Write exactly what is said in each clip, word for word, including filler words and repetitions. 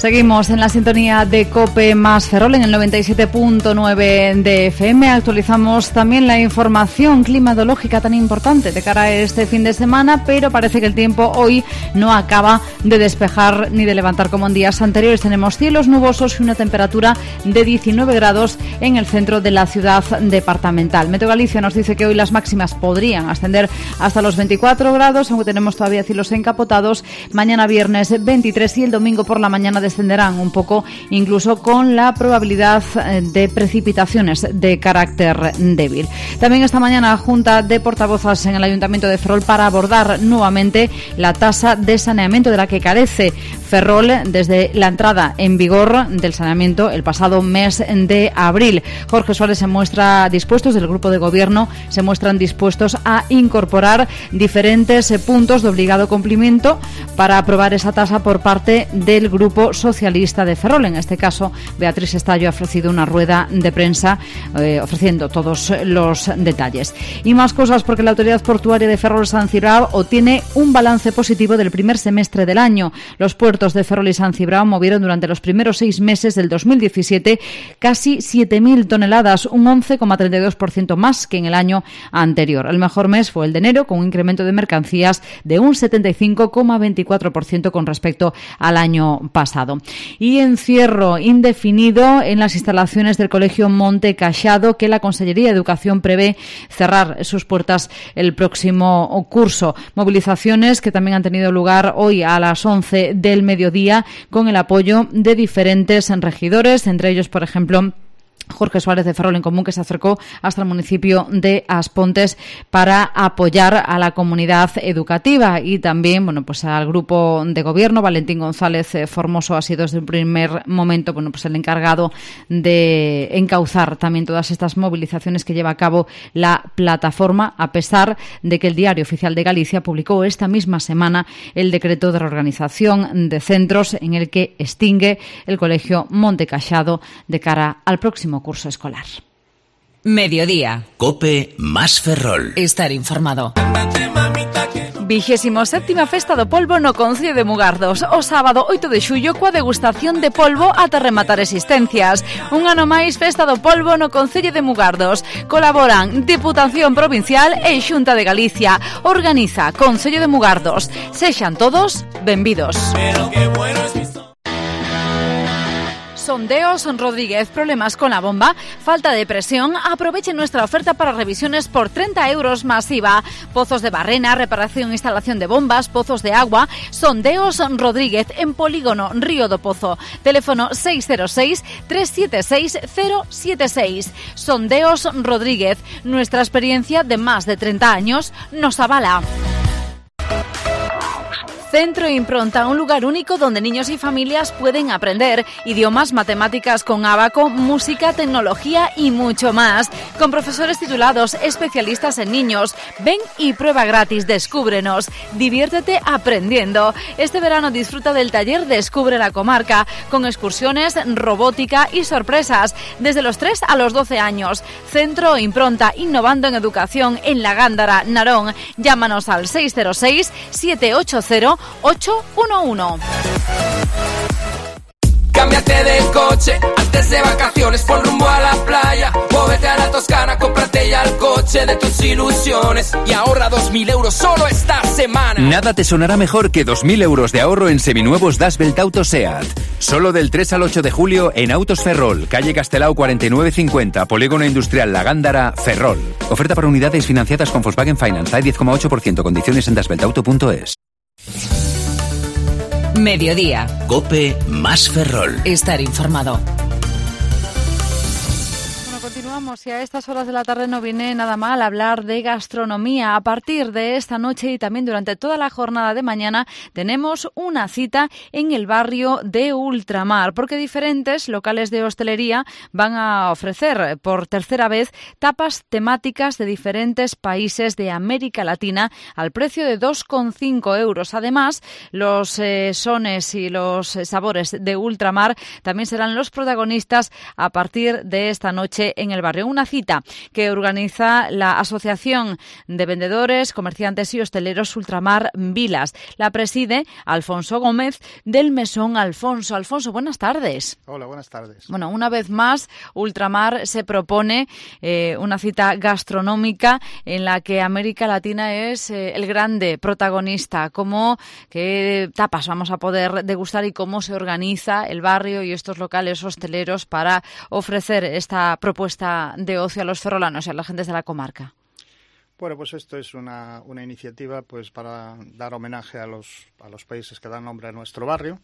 Seguimos en la sintonía de COPE más Ferrol en el noventa y siete punto nueve de F M. Actualizamos también la información climatológica tan importante de cara a este fin de semana, pero parece que el tiempo hoy no acaba de despejar ni de levantar como en días anteriores. Tenemos cielos nubosos y una temperatura de diecinueve grados en el centro de la ciudad departamental. Meteo Galicia nos dice que hoy las máximas podrían ascender hasta los veinticuatro grados, aunque tenemos todavía cielos encapotados. Mañana viernes veintitrés y el domingo por la mañana descenderán un poco, incluso con la probabilidad de precipitaciones de carácter débil. También esta mañana Junta de Portavozas en el Ayuntamiento de Ferrol para abordar nuevamente la tasa de saneamiento de la que carece Ferrol desde la entrada en vigor del saneamiento el pasado mes de abril. Jorge Suárez se muestra dispuesto, del Grupo de Gobierno se muestran dispuestos a incorporar diferentes puntos de obligado cumplimiento para aprobar esa tasa por parte del Grupo Socialista de Ferrol. En este caso, Beatriz Estallo ha ofrecido una rueda de prensa eh, ofreciendo todos los detalles. Y más cosas, porque la Autoridad Portuaria de Ferrol San Cibrao obtiene un balance positivo del primer semestre del año. Los puertos de Ferrol y San Cibrao movieron durante los primeros seis meses del dos mil diecisiete casi siete mil toneladas, un once coma treinta y dos por ciento más que en el año anterior. El mejor mes fue el de enero, con un incremento de mercancías de un setenta y cinco coma veinticuatro por ciento con respecto al año pasado. Y encierro indefinido en las instalaciones del Colegio Monte Cachado, que la Consellería de Educación prevé cerrar sus puertas el próximo curso. Movilizaciones que también han tenido lugar hoy a las once del mediodía con el apoyo de diferentes regidores, entre ellos, por ejemplo, Jorge Suárez de Ferrol en Común, que se acercó hasta el municipio de Aspontes para apoyar a la comunidad educativa, y también, bueno, pues al grupo de gobierno. Valentín González eh, Formoso ha sido desde el primer momento, bueno, pues el encargado de encauzar también todas estas movilizaciones que lleva a cabo la plataforma, a pesar de que el Diario Oficial de Galicia publicó esta misma semana el decreto de reorganización de centros en el que extingue el Colegio Monte Cachado de cara al próximo curso escolar. Mediodía. COPE más Ferrol. Estar informado. Vigésimo séptima Festa do Polvo no Concello de Mugardos. O sábado oito de xullo coa degustación de polvo ata rematar existencias. Un ano máis Festa do Polvo no Concello de Mugardos. Colaboran Diputación Provincial e Xunta de Galicia. Organiza Concello de Mugardos. Sexan todos benvidos. Pero qué bueno es mi... Sondeos Rodríguez, problemas con la bomba, falta de presión. Aproveche nuestra oferta para revisiones por treinta euros masiva. Pozos de barrena, reparación e instalación de bombas, pozos de agua. Sondeos Rodríguez en Polígono Río do Pozo. Teléfono seis cero seis, tres siete seis, cero siete seis. Sondeos Rodríguez. Nuestra experiencia de más de treinta años nos avala. Centro Impronta, un lugar único donde niños y familias pueden aprender idiomas, matemáticas con Abaco, música, tecnología y mucho más. Con profesores titulados, especialistas en niños. Ven y prueba gratis, descúbrenos. Diviértete aprendiendo. Este verano disfruta del taller Descubre la Comarca, con excursiones, robótica y sorpresas. Desde los tres a los doce años. Centro Impronta, innovando en educación en La Gándara, Narón. Llámanos al seis cero seis, siete ocho cero, ocho uno uno. Cámbiate de coche antes de vacaciones, pon rumbo a la playa, móvete a la Toscana, cómprate ya el coche de tus ilusiones y ahorra dos mil euros solo esta semana. Nada te sonará mejor que dos mil euros de ahorro en seminuevos Das Belt Auto SEAT. Solo del tres al ocho de julio en Autos Ferrol, calle Castelao cuarenta y nueve cincuenta, Polígono Industrial La Gándara, Ferrol. Oferta para unidades financiadas con Volkswagen Finance, hay diez coma ocho por ciento, condiciones en das belt auto punto es. Mediodía. COPE más Ferrol. Estar informado. Continuamos, y a estas horas de la tarde no viene nada mal hablar de gastronomía. A partir de esta noche y también durante toda la jornada de mañana tenemos una cita en el barrio de Ultramar, porque diferentes locales de hostelería van a ofrecer por tercera vez tapas temáticas de diferentes países de América Latina al precio de dos coma cinco euros. Además, los eh, sones y los eh, sabores de Ultramar también serán los protagonistas a partir de esta noche en el barrio barrio. Una cita que organiza la Asociación de Vendedores, Comerciantes y Hosteleros Ultramar Vilas. La preside Alfonso Gómez del Mesón Alfonso. Alfonso, buenas tardes. Hola, buenas tardes. Bueno, una vez más, Ultramar se propone eh, una cita gastronómica en la que América Latina es eh, el grande protagonista. ¿Cómo, qué tapas vamos a poder degustar y cómo se organiza el barrio y estos locales hosteleros para ofrecer esta propuesta de ocio a los ferrolanos y a las gentes de la comarca? Bueno, pues esto es una, una iniciativa pues para dar homenaje a los, a los países que dan nombre a nuestro barrio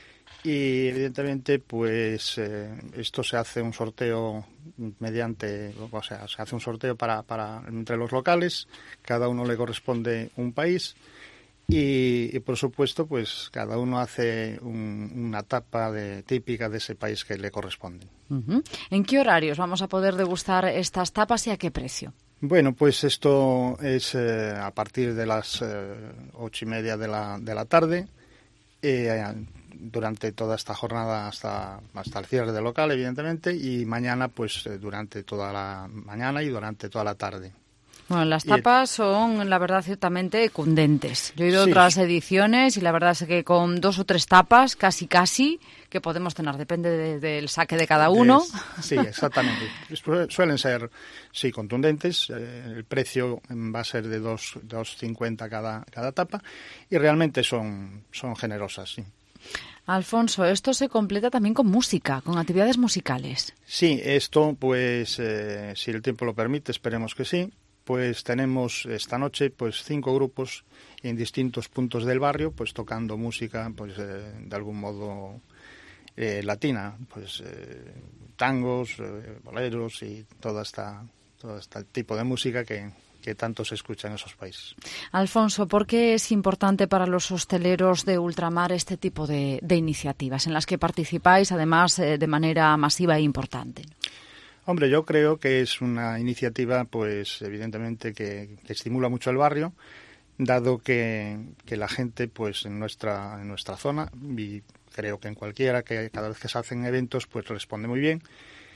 y evidentemente pues eh, esto se hace un sorteo mediante, o sea, se hace un sorteo para, para entre los locales, cada uno le corresponde un país. Y, y por supuesto, pues cada uno hace un, una tapa de, típica de ese país que le corresponde. Uh-huh. ¿En qué horarios vamos a poder degustar estas tapas y a qué precio? Bueno, pues esto es eh, a partir de las eh, ocho y media de la, de la tarde, eh, durante toda esta jornada hasta, hasta el cierre del local, evidentemente, y mañana, pues eh, durante toda la mañana y durante toda la tarde. Bueno, las tapas son, la verdad, ciertamente cundentes. Yo he ido a sí. otras ediciones y la verdad es que con dos o tres tapas, casi casi, que podemos cenar. Depende de, del saque de cada uno. De, sí, exactamente. Suelen ser, sí, contundentes. Eh, el precio va a ser de dos cincuenta cada, cada tapa y realmente son, son generosas, sí. Alfonso, esto se completa también con música, con actividades musicales. Sí, esto, pues, eh, si el tiempo lo permite, esperemos que sí. Pues tenemos esta noche pues cinco grupos en distintos puntos del barrio, pues tocando música, pues eh, de algún modo eh, latina, pues eh, tangos, eh, boleros y toda esta, todo este tipo de música que, que tanto se escucha en esos países. Alfonso, ¿por qué es importante para los hosteleros de ultramar este tipo de, de iniciativas en las que participáis, además eh, de manera masiva e importante? Hombre, yo creo que es una iniciativa, pues evidentemente que, que estimula mucho el barrio, dado que, que la gente, pues en nuestra en nuestra zona, y creo que en cualquiera, que cada vez que se hacen eventos, pues responde muy bien.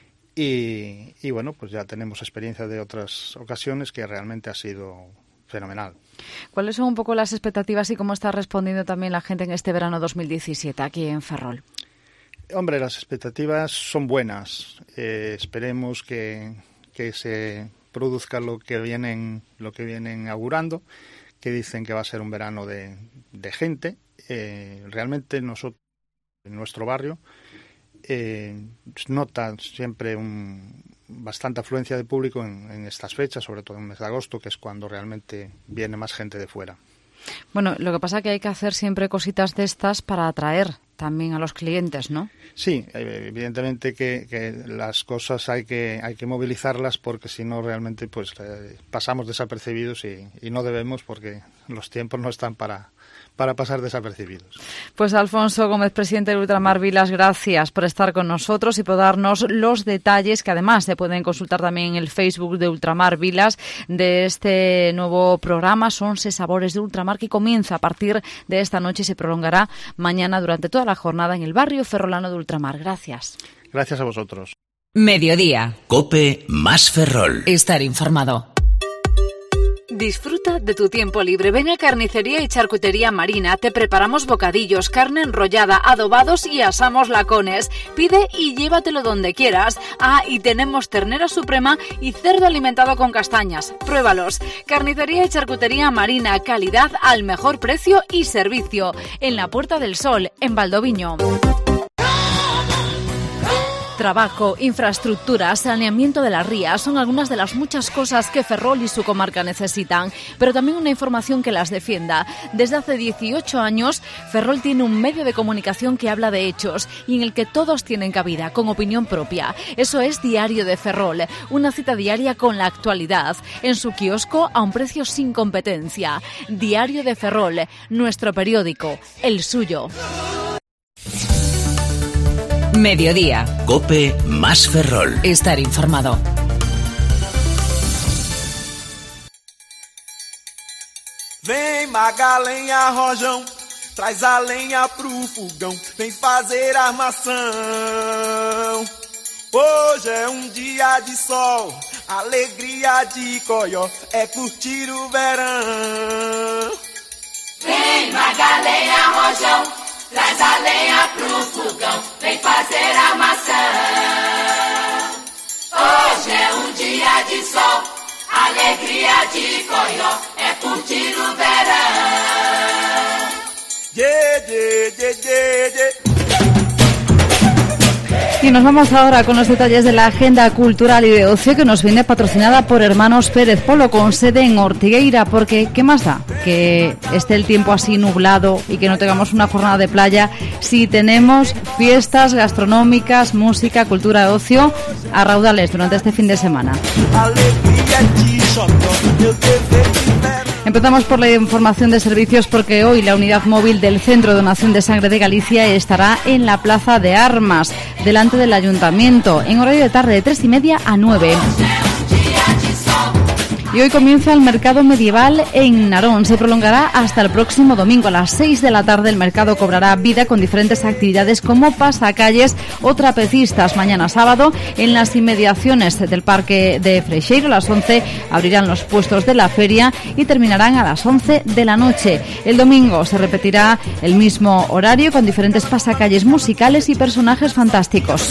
Y, y bueno, pues ya tenemos experiencia de otras ocasiones que realmente ha sido fenomenal. ¿Cuáles son un poco las expectativas y cómo está respondiendo también la gente en este verano dos mil diecisiete aquí en Ferrol? Hombre, las expectativas son buenas. Eh, esperemos que, que se produzca lo que vienen lo que vienen augurando, que dicen que va a ser un verano de, de gente. Eh, realmente nosotros, en nuestro barrio, eh, nota siempre un, bastante afluencia de público en, en estas fechas, sobre todo en el mes de agosto, que es cuando realmente viene más gente de fuera. Bueno, lo que pasa es que hay que hacer siempre cositas de estas para atraer también a los clientes, ¿no? Sí, evidentemente que, que las cosas hay que hay que movilizarlas porque si no realmente pues eh, pasamos desapercibidos y, y no debemos porque los tiempos no están para para pasar desapercibidos. Pues Alfonso Gómez, presidente de Ultramar Vilas, gracias por estar con nosotros y por darnos los detalles que además se pueden consultar también en el Facebook de Ultramar Vilas de este nuevo programa Sonse Sabores de Ultramar que comienza a partir de esta noche y se prolongará mañana durante toda la jornada en el barrio ferrolano de Ultramar. Gracias. Gracias a vosotros. Mediodía. COPE más Ferrol. Estar informado. Disfruta de tu tiempo libre. Ven a Carnicería y Charcutería Marina. Te preparamos bocadillos, carne enrollada, adobados y asamos lacones. Pide y llévatelo donde quieras. Ah, y tenemos ternera suprema y cerdo alimentado con castañas. Pruébalos. Carnicería y Charcutería Marina. Calidad al mejor precio y servicio. En la Puerta del Sol, en Valdoviño. Trabajo, infraestructura, saneamiento de las rías son algunas de las muchas cosas que Ferrol y su comarca necesitan, pero también una información que las defienda. Desde hace dieciocho años, Ferrol tiene un medio de comunicación que habla de hechos y en el que todos tienen cabida, con opinión propia. Eso es Diario de Ferrol, una cita diaria con la actualidad, en su kiosco a un precio sin competencia. Diario de Ferrol, nuestro periódico, el suyo. Mediodía. COPE más Ferrol. Estar informado. Vem Magalenha Rojão, traz a lenha pro fogão, vem fazer armação. Hoje é um dia de sol, alegria de coió, é curtir o verão. Vem Magalenha Rojão, traz a lenha pro fogão, vem fazer a maçã. Hoje é um dia de sol, alegria de coió, é curtir o verão. Yeah, yeah, yeah, yeah, yeah. Y nos vamos ahora con los detalles de la agenda cultural y de ocio que nos viene patrocinada por Hermanos Pérez Polo con sede en Ortigueira, porque ¿qué más da que esté el tiempo así nublado y que no tengamos una jornada de playa si tenemos fiestas gastronómicas, música, cultura, ocio a raudales durante este fin de semana? Empezamos por la información de servicios porque hoy la unidad móvil del Centro de Donación de Sangre de Galicia estará en la Plaza de Armas, delante del Ayuntamiento, en horario de tarde de tres y media a nueve. Y hoy comienza el mercado medieval en Narón. Se prolongará hasta el próximo domingo. A las seis de la tarde el mercado cobrará vida con diferentes actividades como pasacalles o trapecistas. Mañana sábado en las inmediaciones del Parque de Freixeiro a las once abrirán los puestos de la feria y terminarán a las once de la noche. El domingo se repetirá el mismo horario con diferentes pasacalles musicales y personajes fantásticos.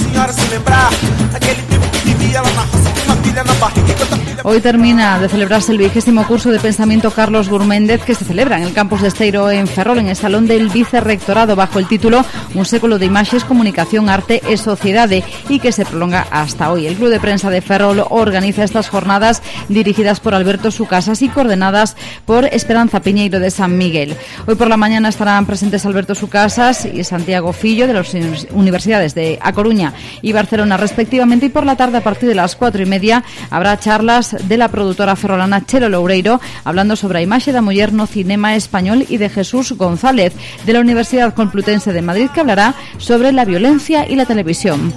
Hoy termina de celebrarse el vigésimo curso de pensamiento Carlos Gurméndez que se celebra en el campus de Esteiro en Ferrol, en el Salón del Vicerrectorado, bajo el título Un século de imaxes, comunicación, arte e sociedade, y que se prolonga hasta hoy. El Club de Prensa de Ferrol organiza estas jornadas dirigidas por Alberto Sucasas y coordenadas por Esperanza Piñeiro de San Miguel. Hoy por la mañana estarán presentes Alberto Sucasas y Santiago Fillo de las universidades de A Coruña y Barcelona respectivamente, y por la tarde a partir de las cuatro y media habrá charlas de la productora ferrolana Chelo Loureiro hablando sobre a imaxe da muller no cinema español y de Jesús González de la Universidad Complutense de Madrid, que hablará sobre la violencia y la televisión.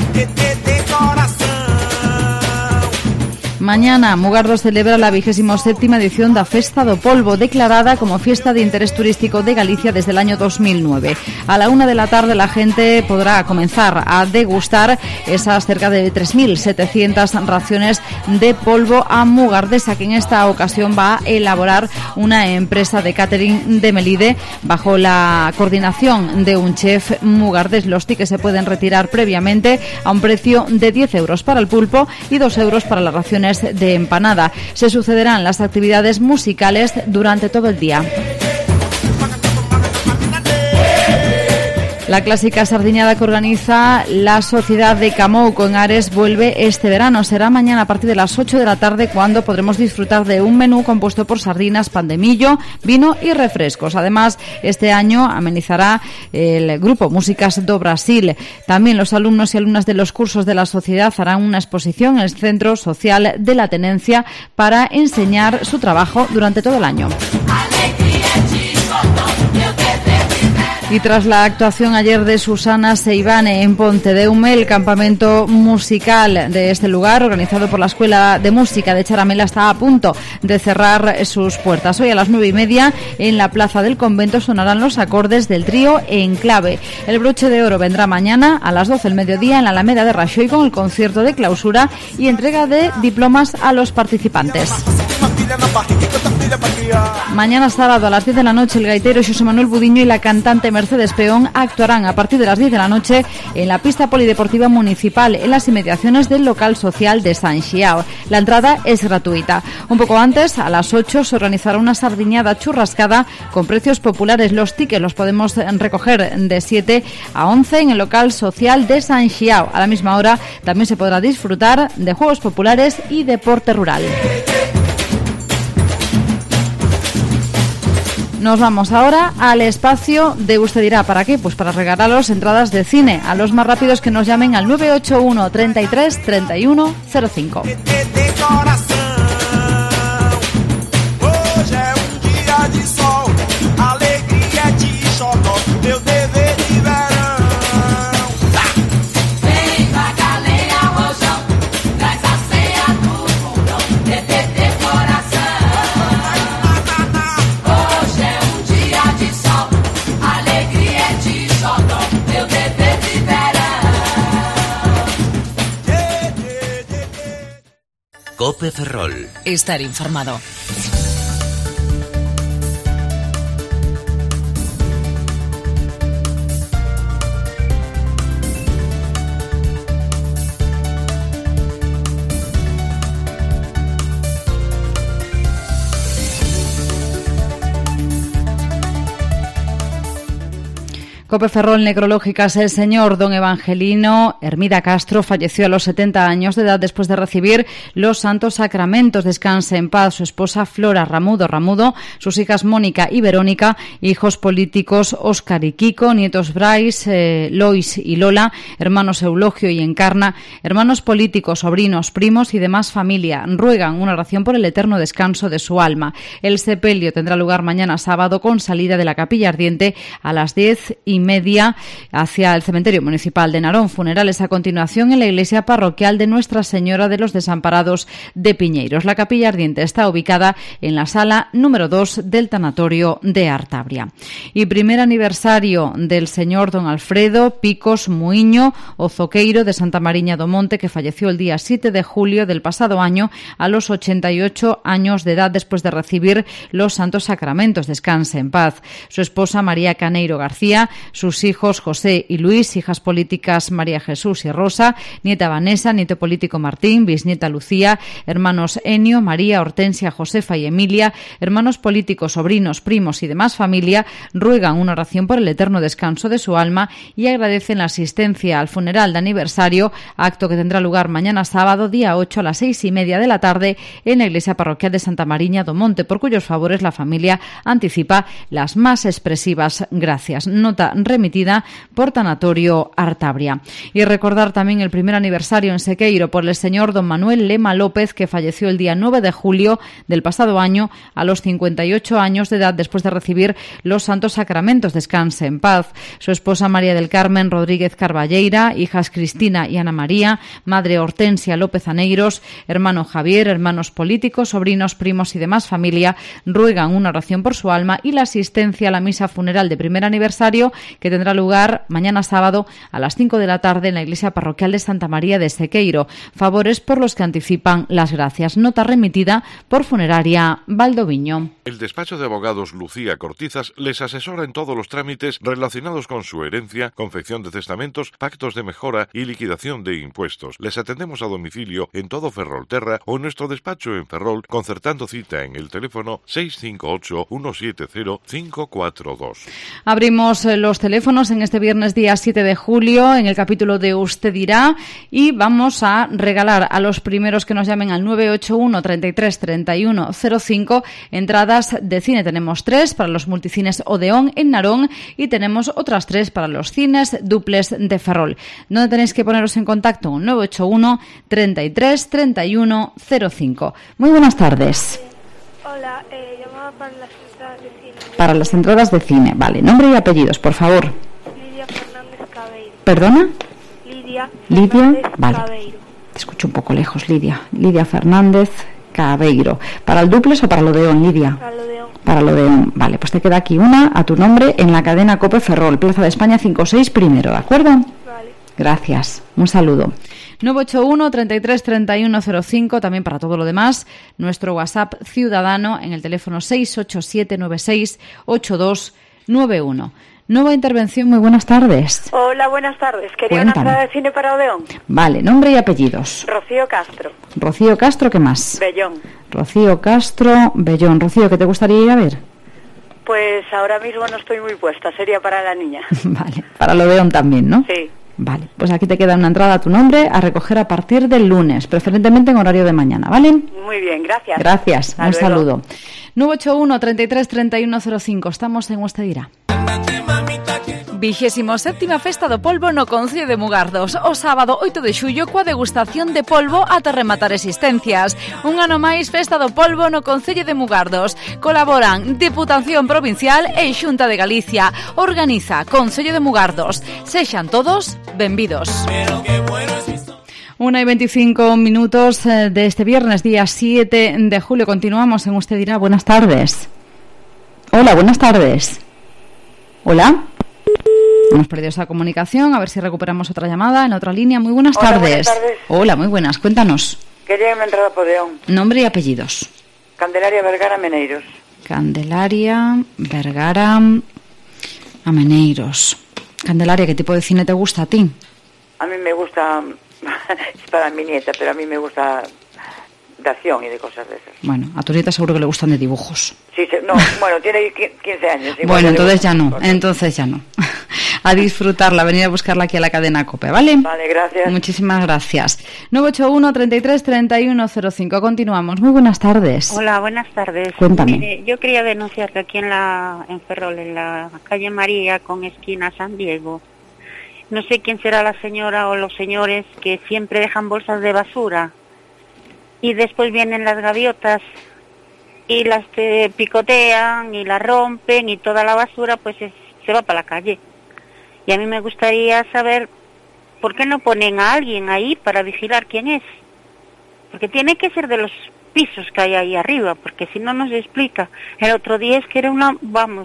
Mañana, Mugardos celebra la vigésima séptima edición da Festa do Polvo, declarada como Fiesta de Interés Turístico de Galicia desde el año dos mil nueve. A la una de la tarde la gente podrá comenzar a degustar esas cerca de tres mil setecientas raciones de polvo a mugardesa, que en esta ocasión va a elaborar una empresa de catering de Melide bajo la coordinación de un chef mugardés. Los tickets se pueden retirar previamente a un precio de diez euros para el pulpo y dos euros para las raciones de empanada. Se sucederán las actividades musicales durante todo el día. La clásica sardiñada que organiza la Sociedad de Camouco en Ares vuelve este verano. Será mañana a partir de las ocho de la tarde cuando podremos disfrutar de un menú compuesto por sardinas, pan de millo, vino y refrescos. Además, este año amenizará el grupo Músicas do Brasil. También los alumnos y alumnas de los cursos de la sociedad harán una exposición en el Centro Social de la Tenencia para enseñar su trabajo durante todo el año. Y tras la actuación ayer de Susana Seivane en Pontedeume, el campamento musical de este lugar, organizado por la Escuela de Música de Charamela, está a punto de cerrar sus puertas. Hoy a las nueve y media, en la Plaza del Convento, sonarán los acordes del trío Enclave. El broche de oro vendrá mañana a las doce del mediodía en la Alameda de Raxoi con el concierto de clausura y entrega de diplomas a los participantes. Mañana sábado a las diez de la noche el gaitero Xosé Manuel Budiño y la cantante Mercedes Peón actuarán a partir de las diez de la noche en la pista polideportiva municipal en las inmediaciones del local social de San Xiao. La entrada es gratuita. Un poco antes, a las ocho, se organizará una sardiñada churrascada con precios populares. Los tickets los podemos recoger de siete a once en el local social de San Xiao. A la misma hora también se podrá disfrutar de juegos populares y deporte rural. Nos vamos ahora al espacio de Usted dirá, ¿para qué? Pues para regalaros entradas de cine a los más rápidos que nos llamen al nueve ocho uno, treinta y tres, treinta y uno, cero cinco. Cope Ferrol. Estar informado. Cope Ferrol, necrológicas. El señor don Evangelino Hermida Castro falleció a los setenta años de edad después de recibir los santos sacramentos. Descanse en paz su esposa Flora Ramudo Ramudo, sus hijas Mónica y Verónica, hijos políticos Óscar y Kiko, nietos Bryce, eh, Lois y Lola, hermanos Eulogio y Encarna, hermanos políticos, sobrinos, primos y demás familia. Ruegan una oración por el eterno descanso de su alma. El sepelio tendrá lugar mañana sábado con salida de la Capilla Ardiente a las diez y media hacia el cementerio municipal de Narón. Funerales a continuación en la iglesia parroquial de Nuestra Señora de los Desamparados de Piñeiros. La Capilla Ardiente está ubicada en la sala número dos del tanatorio de Artabria. Y primer aniversario del señor don Alfredo Picos Muiño Ozoqueiro de Santa Mariña do Monte, que falleció el día siete de julio del pasado año a los ochenta y ocho años de edad después de recibir los santos sacramentos. Descanse en paz. Su esposa María Caneiro García, sus hijos José y Luis, hijas políticas María Jesús y Rosa, nieta Vanessa, nieto político Martín, bisnieta Lucía, hermanos Enio, María, Hortensia, Josefa y Emilia, hermanos políticos, sobrinos, primos y demás familia, ruegan una oración por el eterno descanso de su alma y agradecen la asistencia al funeral de aniversario, acto que tendrá lugar mañana sábado, día ocho, a las seis y media de la tarde en la iglesia parroquial de Santa Mariña do Monte, por cuyos favores la familia anticipa las más expresivas gracias. Nota remitida por Tanatorio Artabria. Y recordar también el primer aniversario en Sequeiro por el señor don Manuel Lema López, que falleció el día nueve de julio del pasado año a los cincuenta y ocho años de edad después de recibir los santos sacramentos. Descanse en paz. Su esposa María del Carmen Rodríguez Carballeira, hijas Cristina y Ana María, madre Hortensia López Aneiros, hermano Javier, hermanos políticos, sobrinos, primos y demás familia ruegan una oración por su alma y la asistencia a la misa funeral de primer aniversario, que tendrá lugar mañana sábado a las cinco de la tarde en la iglesia parroquial de Santa María de Sequeiro. Favores por los que anticipan las gracias. Nota remitida por Funeraria Valdoviño. El despacho de abogados Lucía Cortizas les asesora en todos los trámites relacionados con su herencia, confección de testamentos, pactos de mejora y liquidación de impuestos. Les atendemos a domicilio en todo Ferrolterra o en nuestro despacho en Ferrol, concertando cita en el teléfono seis cinco ocho, uno siete cero, cinco cuatro dos. Abrimos los teléfonos en este viernes día siete de julio en el capítulo de Usted dirá y vamos a regalar a los primeros que nos llamen al nueve ocho uno, treinta y tres, treinta y uno cero cinco entradas de cine. Tenemos tres para los multicines Odeón en Narón y tenemos otras tres para los cines duples de Ferrol. ¿Dónde tenéis que poneros en contacto? nueve ocho uno, treinta y tres, treinta y uno cero cinco. Muy buenas tardes. Hola, eh, llamaba para las entradas de cine. Para las entradas de cine, vale. Nombre y apellidos, por favor. Lidia Fernández Cabeiro. ¿Perdona? Lidia Lidia, Fernández vale. Cabeiro. Te escucho un poco lejos, Lidia. Lidia Fernández Cabeiro. ¿Para el duples o para el Odeón, Lidia? Para el Odeón. Para el Odeón. Vale, pues te queda aquí una a tu nombre en la cadena Cope Ferrol, Plaza de España cinco seis primero, ¿de acuerdo? Vale. Gracias. Un saludo. nueve ocho uno, treinta y tres, treinta y uno cero cinco, también para todo lo demás, nuestro WhatsApp ciudadano en el teléfono seis ocho siete nueve seis ocho dos nueve uno. Nueva intervención, muy buenas tardes. Hola, buenas tardes. Quería Cuéntame. una entrada de cine para Odeón. Vale, nombre y apellidos. Rocío Castro. Rocío Castro, ¿qué más? Bellón. Rocío Castro, Bellón. Rocío, ¿qué te gustaría ir a ver? Pues ahora mismo no estoy muy puesta, sería para la niña. Vale, para el Odeón también, ¿no? Sí. Vale, pues aquí te queda una entrada a tu nombre a recoger a partir del lunes, preferentemente en horario de mañana, ¿vale? Muy bien, gracias. Gracias, Hasta un luego. saludo. nueve ocho uno, treinta y tres, treinta y uno cero cinco, estamos en Usted dirá. Vigésimo séptima Festa do Polvo no Concello de Mugardos. O sábado oito de xullo coa degustación de polvo ata rematar existencias. Un ano máis Festa do Polvo no Concello de Mugardos. Colaboran Diputación Provincial e Xunta de Galicia. Organiza Concello de Mugardos. Sexan todos benvidos. Una y veinticinco minutos de este viernes, día siete de julio. Continuamos en Usted dirá. Buenas tardes. Hola, buenas tardes. Hola. Hemos perdido esa comunicación, a ver si recuperamos otra llamada en otra línea. Muy buenas Hola, tardes. buenas tardes. Hola, muy buenas, cuéntanos. Quería una entrada por Odeón. Nombre y apellidos. Candelaria Vergara Meneiros. Candelaria Vergara Ameneiros. Candelaria, ¿qué tipo de cine te gusta a ti? A mí me gusta, es para mi nieta, pero a mí me gusta de acción y de cosas de esas. Bueno, a tu nieta seguro que le gustan de dibujos. Sí, sí, no, bueno, tiene quince años. Bueno, entonces ya no, entonces ya no. A disfrutarla, venir a buscarla aquí a la cadena COPE, ¿vale? Vale, gracias. Muchísimas gracias. nueve ocho uno, treinta y tres, treinta y uno cero cinco. Continuamos. Muy buenas tardes. Hola, buenas tardes. Cuéntame. Mire, yo quería denunciar que aquí en la en Ferrol, en la calle María, con esquina San Diego, no sé quién será la señora o los señores que siempre dejan bolsas de basura y después vienen las gaviotas y las eh, picotean y las rompen y toda la basura pues es, se va para la calle. Y a mí me gustaría saber por qué no ponen a alguien ahí para vigilar quién es. Porque tiene que ser de los pisos que hay ahí arriba, porque si no, no se explica. El otro día es que era una, vamos,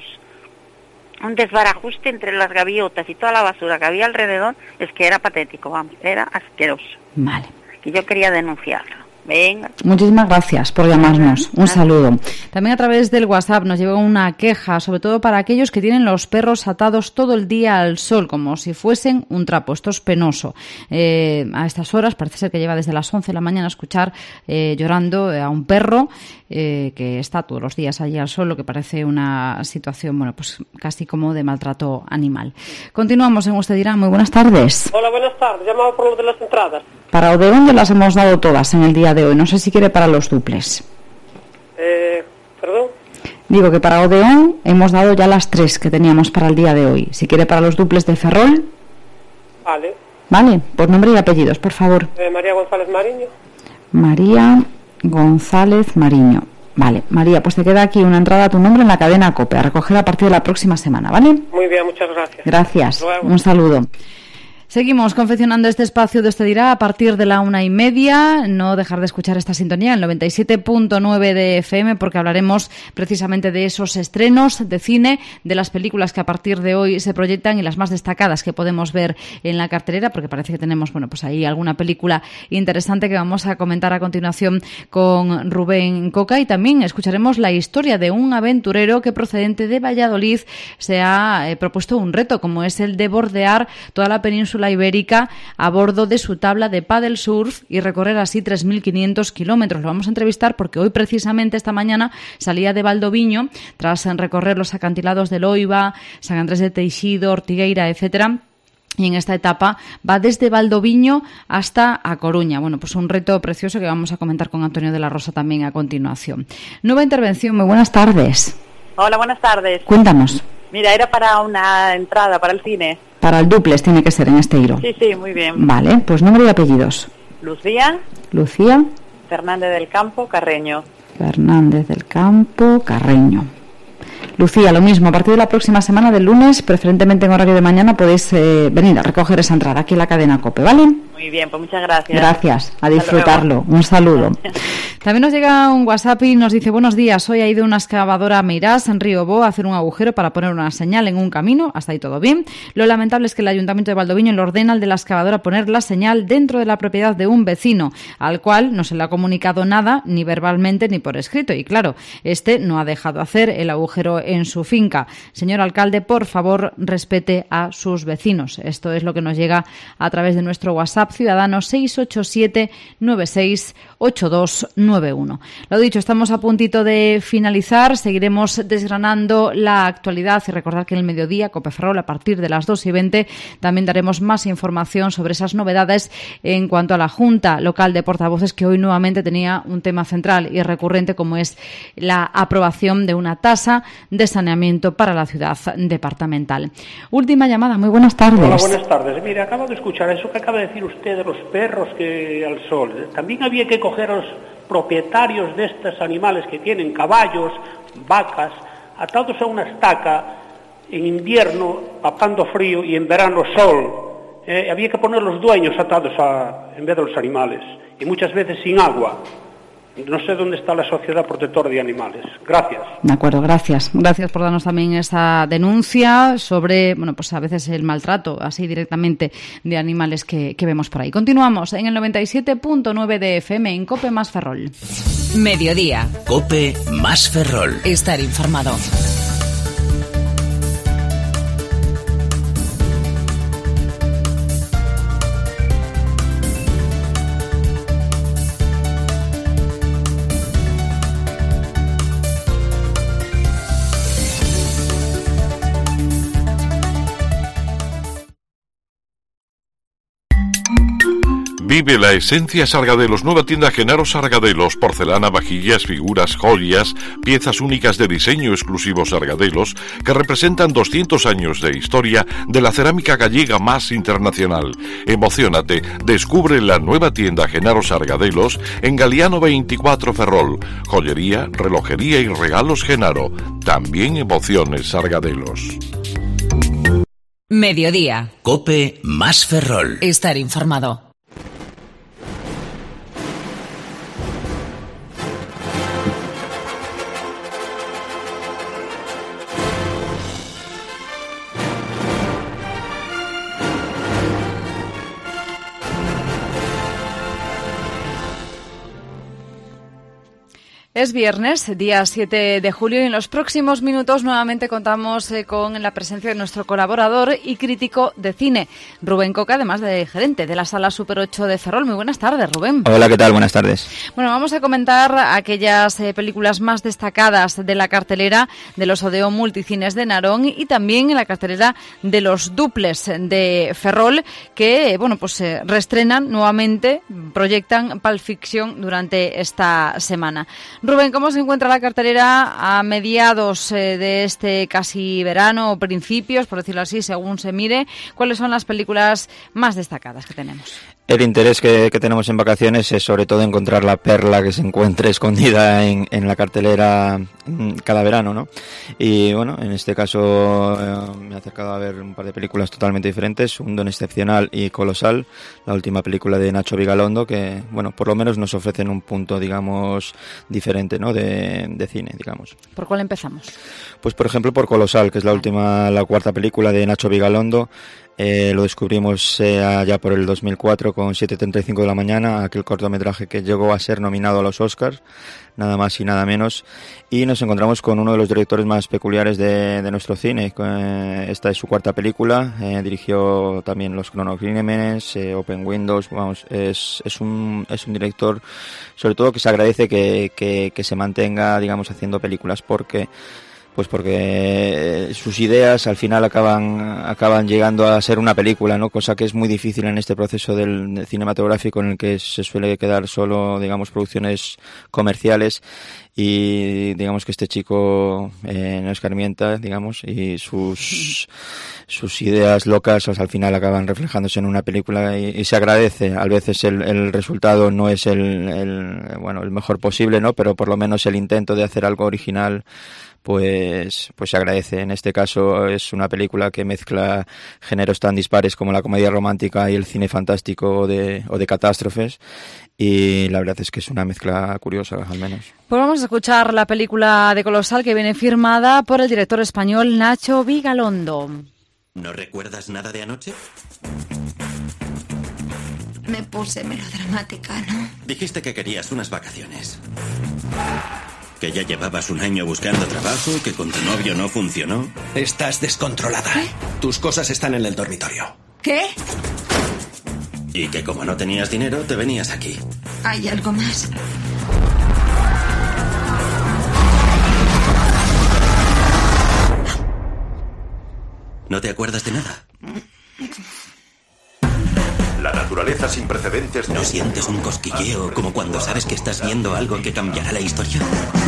un desbarajuste entre las gaviotas y toda la basura que había alrededor, es que era patético, vamos, era asqueroso. Vale. Y yo quería denunciarlo. Venga. Muchísimas gracias por llamarnos. Un saludo. También a través del WhatsApp nos llega una queja, sobre todo para aquellos que tienen los perros atados todo el día al sol, como si fuesen un trapo. Esto es penoso. Eh, a estas horas parece ser que lleva desde las once de la mañana a escuchar eh, llorando a un perro eh, que está todos los días allí al sol, lo que parece una situación, bueno, pues casi como de maltrato animal. Continuamos en Usted Dirá. Muy buenas tardes. Hola, buenas tardes. Llamaba por lo de las entradas. Para Odeón ya las hemos dado todas en el día de hoy. No sé si quiere para los duples. Eh, ¿Perdón? Digo que para Odeón hemos dado ya las tres que teníamos para el día de hoy. Si quiere para los duples de Ferrol. Vale. Vale, por nombre y apellidos, por favor. Eh, María González Mariño. María González Mariño. Vale, María, pues te queda aquí una entrada a tu nombre en la cadena COPE, a recoger a partir de la próxima semana, ¿vale? Muy bien, muchas gracias. Gracias, un saludo. Seguimos confeccionando este espacio de Usted Dirá a partir de la una y media. No dejar de escuchar esta sintonía, el noventa y siete punto nueve de F M, porque hablaremos precisamente de esos estrenos de cine, de las películas que a partir de hoy se proyectan y las más destacadas que podemos ver en la cartelera, porque parece que tenemos, bueno, pues ahí alguna película interesante que vamos a comentar a continuación con Rubén Coca, y también escucharemos la historia de un aventurero que, procedente de Valladolid, se ha eh, propuesto un reto, como es el de bordear toda la península ibérica a bordo de su tabla de paddle surf y recorrer así tres mil quinientos kilómetros. Lo vamos a entrevistar porque hoy, precisamente esta mañana, salía de Valdoviño tras recorrer los acantilados de Loiva, San Andrés de Teixido, Ortigueira, etcétera. Y en esta etapa va desde Valdoviño hasta A Coruña. Bueno, pues un reto precioso que vamos a comentar con Antonio de la Rosa también a continuación. Nueva intervención. Muy buenas tardes. Hola, buenas tardes. Cuéntanos. Mira, era para una entrada para el cine. Para el duples tiene que ser en este hilo. Sí, sí, muy bien. Vale, pues nombre y apellidos. Lucía. Lucía. Fernández del Campo, Carreño. Fernández del Campo, Carreño. Lucía, lo mismo, a partir de la próxima semana, del lunes, preferentemente en horario de mañana, podéis eh, venir a recoger esa entrada aquí en la cadena COPE, ¿vale? Muy bien, pues muchas gracias. Gracias, a disfrutarlo. Un saludo. También nos llega un WhatsApp y nos dice: buenos días, hoy ha ido una excavadora a Meirás, en Río Bo, a hacer un agujero para poner una señal en un camino, hasta ahí todo bien. Lo lamentable es que el Ayuntamiento de Valdoviño le ordena al de la excavadora poner la señal dentro de la propiedad de un vecino, al cual no se le ha comunicado nada, ni verbalmente ni por escrito, y claro, este no ha dejado hacer el agujero en su finca. Señor alcalde, por favor, respete a sus vecinos. Esto es lo que nos llega a través de nuestro WhatsApp ciudadano seis ocho siete nueve seis ocho dos nueve uno. Lo dicho, estamos a puntito de finalizar. Seguiremos desgranando la actualidad y recordar que en el mediodía, COPE Ferrol, a partir de las dos y veinte, también daremos más información sobre esas novedades en cuanto a la Junta Local de Portavoces, que hoy nuevamente tenía un tema central y recurrente, como es la aprobación de una tasa de saneamiento para la ciudad departamental. Última llamada. Muy buenas tardes. Hola, buenas tardes. Mire, acabo de escuchar eso que acaba de decir usted de los perros que al sol. También había que coger a los propietarios de estos animales que tienen caballos, vacas, atados a una estaca en invierno, papando frío, y en verano sol. Eh, había que poner los dueños atados a, en vez de los animales, y muchas veces sin agua. No sé dónde está la Sociedad Protectora de Animales. Gracias. De acuerdo, gracias. Gracias por darnos también esta denuncia sobre, bueno, pues a veces el maltrato, así directamente, de animales que, que vemos por ahí. Continuamos en el noventa y siete punto nueve de F M en COPE más Ferrol. Mediodía. COPE más Ferrol. Estar informado. Vive la esencia Sargadelos, nueva tienda Genaro Sargadelos, porcelana, vajillas, figuras, joyas, piezas únicas de diseño exclusivo Sargadelos, que representan doscientos años de historia de la cerámica gallega más internacional. Emociónate, descubre la nueva tienda Genaro Sargadelos en Galiano veinticuatro Ferrol. Joyería, relojería y regalos Genaro. También emociones Sargadelos. Mediodía. COPE más Ferrol. Estar informado. Es viernes, día siete de julio, y en los próximos minutos nuevamente contamos eh, con la presencia de nuestro colaborador y crítico de cine, Rubén Coca, además de gerente de la Sala Super ocho de Ferrol. Muy buenas tardes, Rubén. Hola, ¿qué tal? Buenas tardes. Bueno, vamos a comentar aquellas eh, películas más destacadas de la cartelera de los Odeón Multicines de Narón y también en la cartelera de los Duples de Ferrol, que, eh, bueno, pues eh, reestrenan nuevamente, proyectan Pulp Fiction durante esta semana. Rubén, ¿cómo se encuentra la cartelera a mediados eh, de este casi verano o principios, por decirlo así, según se mire? ¿Cuáles son las películas más destacadas que tenemos? El interés que, que tenemos en vacaciones es sobre todo encontrar la perla que se encuentre escondida en, en la cartelera cada verano, ¿no? Y bueno, en este caso eh, me he acercado a ver un par de películas totalmente diferentes, Un don excepcional y Colosal, la última película de Nacho Vigalondo, que bueno, por lo menos nos ofrecen un punto, digamos, diferente, ¿no? De, de cine, digamos. ¿Por cuál empezamos? Pues por ejemplo por Colosal, que es la última, la cuarta película de Nacho Vigalondo. Eh, lo descubrimos eh, allá por el dos mil cuatro con siete treinta y cinco de la mañana, aquel cortometraje que llegó a ser nominado a los Oscars, nada más y nada menos, y nos encontramos con uno de los directores más peculiares de, de nuestro cine. Eh, esta es su cuarta película, eh, dirigió también Los Cronocrímenes, eh, Open Windows, vamos, es, es, un, es un director sobre todo que se agradece que, que, que se mantenga, digamos, haciendo películas, porque Pues porque sus ideas al final acaban acaban llegando a ser una película, ¿no? Cosa que es muy difícil en este proceso del, del cinematográfico, en el que se suele quedar solo, digamos, producciones comerciales, y digamos que este chico eh, no escarmienta, digamos, y sus sus ideas locas, o sea, al final acaban reflejándose en una película, y, y se agradece. A veces el, el resultado no es el, el bueno el mejor posible, ¿no? Pero por lo menos el intento de hacer algo original pues pues se agradece. En este caso es una película que mezcla géneros tan dispares como la comedia romántica y el cine fantástico o de, o de catástrofes, y la verdad es que es una mezcla curiosa, al menos. Pues vamos a escuchar la película de Colosal, que viene firmada por el director español Nacho Vigalondo. ¿No recuerdas nada de anoche? Me puse melodramática, ¿no? Dijiste que querías unas vacaciones. Que ya llevabas un año buscando trabajo, que con tu novio no funcionó. Estás descontrolada. ¿Eh? Tus cosas están en el dormitorio. ¿Qué? Y que como no tenías dinero, te venías aquí. ¿Hay algo más? ¿No te acuerdas de nada? La naturaleza sin precedentes... ¿No sientes un cosquilleo como cuando sabes que estás viendo algo que cambiará la historia?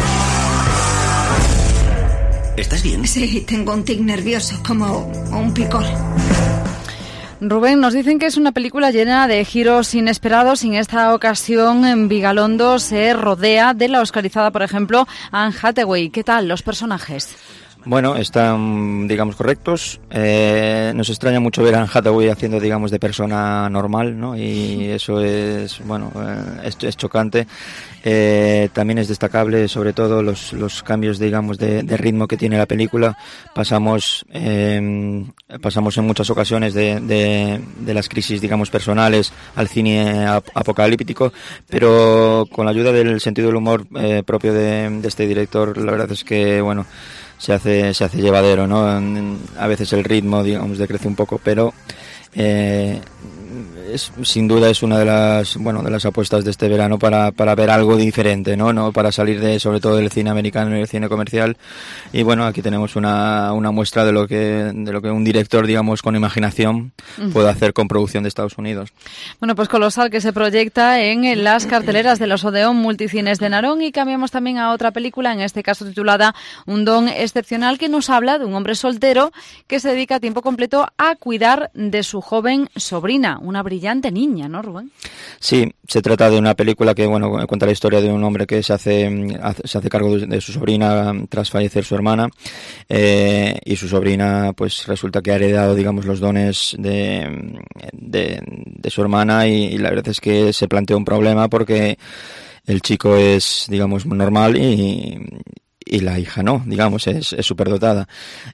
¿Estás bien? Sí, tengo un tic nervioso, como un picor. Rubén, nos dicen que es una película llena de giros inesperados, y en esta ocasión Vigalondo se rodea de la oscarizada, por ejemplo, Anne Hathaway. ¿Qué tal los personajes? Bueno, están, digamos, correctos. Eh, nos extraña mucho ver a Anne Hathaway haciendo, digamos, de persona normal, ¿no? Y eso es, bueno, eh, es, es chocante. Eh, también es destacable, sobre todo, los, los cambios, digamos, de, de ritmo que tiene la película. Pasamos, eh, pasamos en muchas ocasiones de, de, de las crisis, digamos, personales al cine ap- apocalíptico, pero con la ayuda del sentido del humor eh, propio de, de este director, la verdad es que, bueno, se hace se hace llevadero, ¿no? A veces el ritmo, digamos, decrece un poco, pero eh, es, sin duda es una de las bueno de las apuestas de este verano para, para ver algo diferente, ¿no? No para salir de sobre todo del cine americano y del cine comercial. Y bueno, aquí tenemos una, una muestra de lo que de lo que un director, digamos, con imaginación puede hacer con producción de Estados Unidos. Bueno, pues Colosal, que se proyecta en las carteleras de los Odeón Multicines de Narón. Y cambiamos también a otra película, en este caso titulada Un don excepcional, que nos habla de un hombre soltero que se dedica a tiempo completo a cuidar de su joven sobrina, una brillante niña, ¿no, Rubén? Sí, se trata de una película que, bueno, cuenta la historia de un hombre que se hace se hace cargo de su sobrina tras fallecer su hermana, eh, y su sobrina, pues resulta que ha heredado, digamos, los dones de, de, de su hermana, y, y la verdad es que se plantea un problema porque el chico es, digamos, normal y, y la hija no, digamos, es, es superdotada.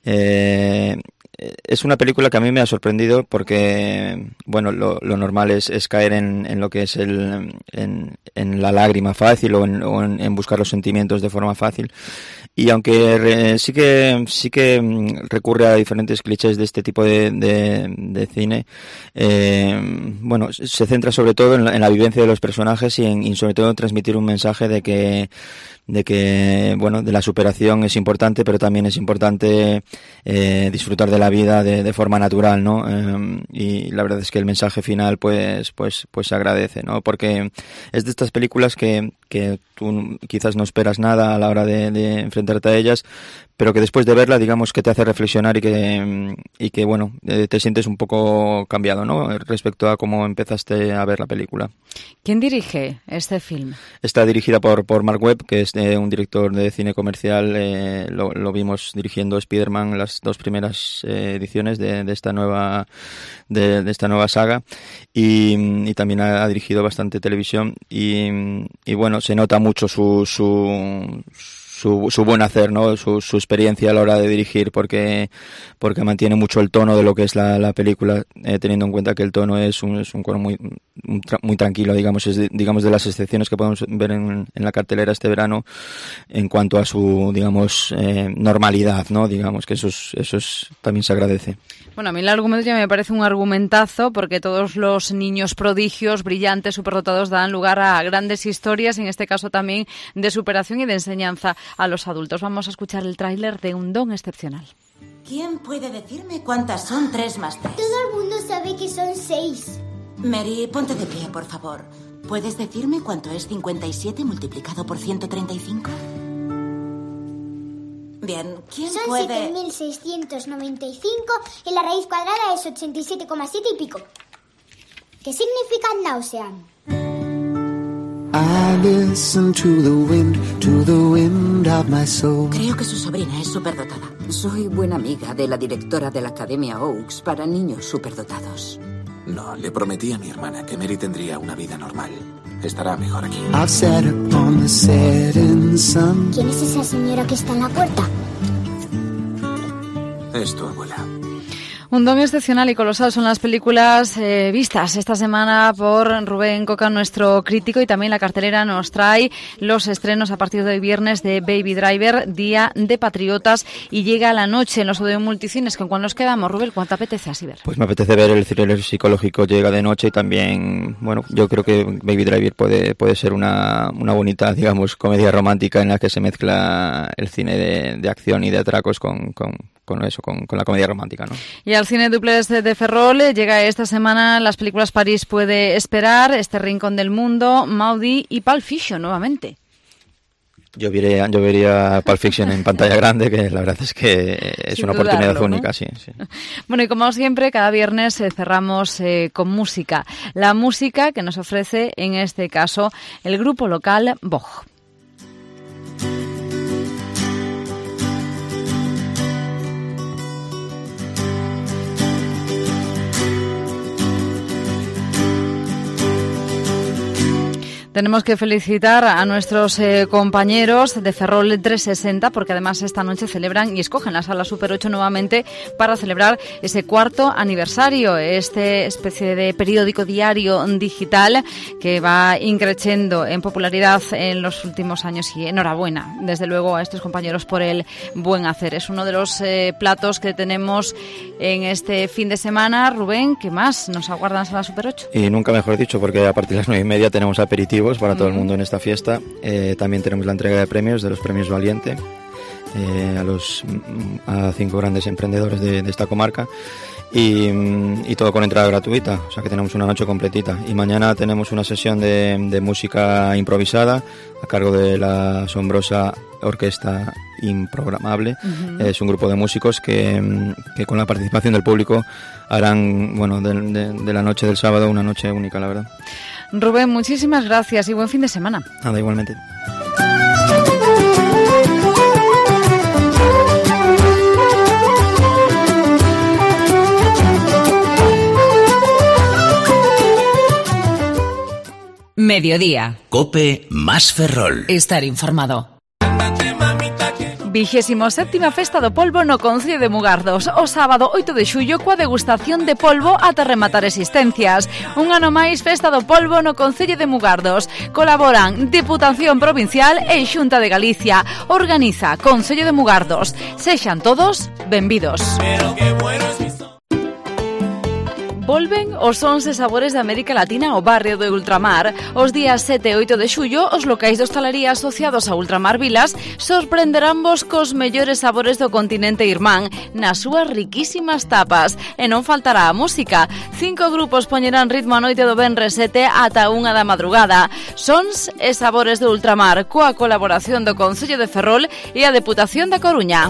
Eh, Es una película que a mí me ha sorprendido porque, bueno, lo, lo normal es, es caer en, en lo que es el en, en la lágrima fácil o, en, o en, en buscar los sentimientos de forma fácil. Y aunque re, sí que sí que recurre a diferentes clichés de este tipo de, de, de cine, eh, bueno, se centra sobre todo en la, en la vivencia de los personajes y, en, y sobre todo en transmitir un mensaje de que de que, bueno, de la superación es importante, pero también es importante eh, disfrutar de la vida de, de forma natural, ¿no? Eh, y la verdad es que el mensaje final, pues, pues, pues se agradece, ¿no? Porque es de estas películas que, que tú quizás no esperas nada a la hora de, de enfrentarte a ellas, pero que después de verla, digamos, que te hace reflexionar y que, y que bueno, te sientes un poco cambiado, ¿no? Respecto a cómo empezaste a ver la película. ¿Quién dirige este film? Está dirigida por, por Mark Webb, que es eh, un director de cine comercial. Eh, lo, lo vimos dirigiendo Spider-Man, las dos primeras eh, ediciones de, de esta nueva de, de esta nueva saga, y, y también ha, ha dirigido bastante televisión, y, y bueno, se nota mucho su su Su, su buen hacer, ¿no? Su, su experiencia a la hora de dirigir, porque porque mantiene mucho el tono de lo que es la, la película, eh, teniendo en cuenta que el tono es un, es un tono muy muy tranquilo, digamos, es de, digamos de las excepciones que podemos ver en, en la cartelera este verano en cuanto a su, digamos, eh, normalidad, ¿no? Digamos que eso es, eso es también se agradece. Bueno, a mí el argumento ya me parece un argumentazo, porque todos los niños prodigios, brillantes, superdotados, dan lugar a grandes historias, en este caso también de superación y de enseñanza a los adultos. Vamos a escuchar el tráiler de Un don excepcional. ¿Quién puede decirme cuántas son tres más tres? Todo el mundo sabe que son seis. Mary, ponte de pie, por favor. ¿Puedes decirme cuánto es cincuenta y siete multiplicado por ciento treinta y cinco? Bien, ¿quién son puede...? siete mil seiscientos noventa y cinco y la raíz cuadrada es ochenta y siete coma siete y pico. ¿Qué significa náusea? I listen to the wind, to the wind of my soul. Creo que su sobrina es superdotada. Soy buena amiga de la directora de la Academia Oaks para niños superdotados. No, le prometí a mi hermana que Mary tendría una vida normal. Estará mejor aquí. I've sat upon the setting sun. ¿Quién es esa señora que está en la puerta? Es tu abuela. Un don excepcional y colosal son las películas eh, vistas esta semana por Rubén Coca, nuestro crítico, y también la cartelera nos trae los estrenos a partir de hoy viernes de Baby Driver, Día de Patriotas, y llega a la noche en los Odeón Multicines. ¿Con cuál nos quedamos, Rubén? ¿Cuál te apetece así ver? Pues me apetece ver el thriller psicológico Llega de noche, y también, bueno, yo creo que Baby Driver puede puede ser una, una bonita, digamos, comedia romántica en la que se mezcla el cine de, de acción y de atracos con, con, con eso, con, con la comedia romántica, ¿no? Y al cine Duplex de Ferrol llega esta semana las películas París puede esperar, Este rincón del mundo, Maudie y Pulp Fiction nuevamente. Yo vería, yo vería Pulp Fiction en pantalla grande, que la verdad es que es Sin una dudarlo, oportunidad ¿no? única, sí, sí. Bueno, y como siempre, cada viernes eh, cerramos eh, con música. La música que nos ofrece, en este caso, el grupo local Boj. Tenemos que felicitar a nuestros eh, compañeros de Ferrol trescientos sesenta porque además esta noche celebran y escogen la Sala Super ocho nuevamente para celebrar ese cuarto aniversario, este especie de periódico diario digital que va increciendo en popularidad en los últimos años, y enhorabuena desde luego a estos compañeros por el buen hacer. Es uno de los eh, platos que tenemos en este fin de semana. Rubén, ¿qué más nos aguarda en Sala Super ocho? Y nunca mejor dicho, porque a partir de las nueve y media tenemos aperitivo para todo el mundo en esta fiesta. Eh, también tenemos la entrega de premios, de los premios Valiente, eh, a los a cinco grandes emprendedores de, de esta comarca, y, y todo con entrada gratuita, o sea que tenemos una noche completita. Y mañana tenemos una sesión de, de música improvisada a cargo de la asombrosa Orquesta Improgramable. Uh-huh. Es un grupo de músicos que, que con la participación del público harán, bueno, de, de, de la noche del sábado una noche única, la verdad. Rubén, muchísimas gracias y buen fin de semana. Nada, igualmente. Mediodía. COPE más Ferrol. Estar informado. Vigésimo séptima Festa do Polbo no Concello de Mugardos. O sábado oito de xullo coa degustación de polvo ata rematar existencias. Un ano máis Festa do Polbo no Concello de Mugardos. Colaboran Diputación Provincial e Xunta de Galicia. Organiza Concello de Mugardos. Sexan todos benvidos. Pero que bueno es mi son. Volven os sons e sabores de América Latina ao barrio do Ultramar. Os días sete e oito de xullo, os locais de hostalería asociados a Ultramar Vilas sorprenderánvos cos mellores sabores do continente irmán nas súas riquísimas tapas. E non faltará a música. Cinco grupos poñerán ritmo a noite do venres sete ata unha da madrugada. Sons e sabores do Ultramar, coa colaboración do Concello de Ferrol e a Deputación da Coruña.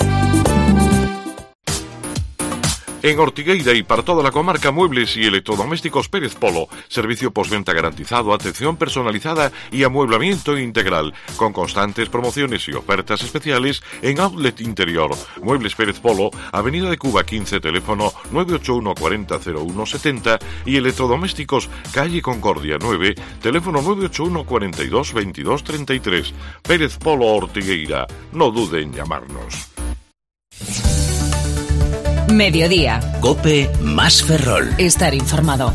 En Ortigueira y para toda la comarca, muebles y electrodomésticos Pérez Polo. Servicio postventa garantizado, atención personalizada y amueblamiento integral. Con constantes promociones y ofertas especiales en Outlet Interior. Muebles Pérez Polo, Avenida de Cuba quince, teléfono nueve ocho uno cuarenta cero uno setenta, y electrodomésticos Calle Concordia nueve, teléfono nueve ocho uno cuarenta y dos veintidós treinta y tres. Pérez Polo Ortigueira. No dude en llamarnos. Mediodía. COPE más Ferrol. Estar informado.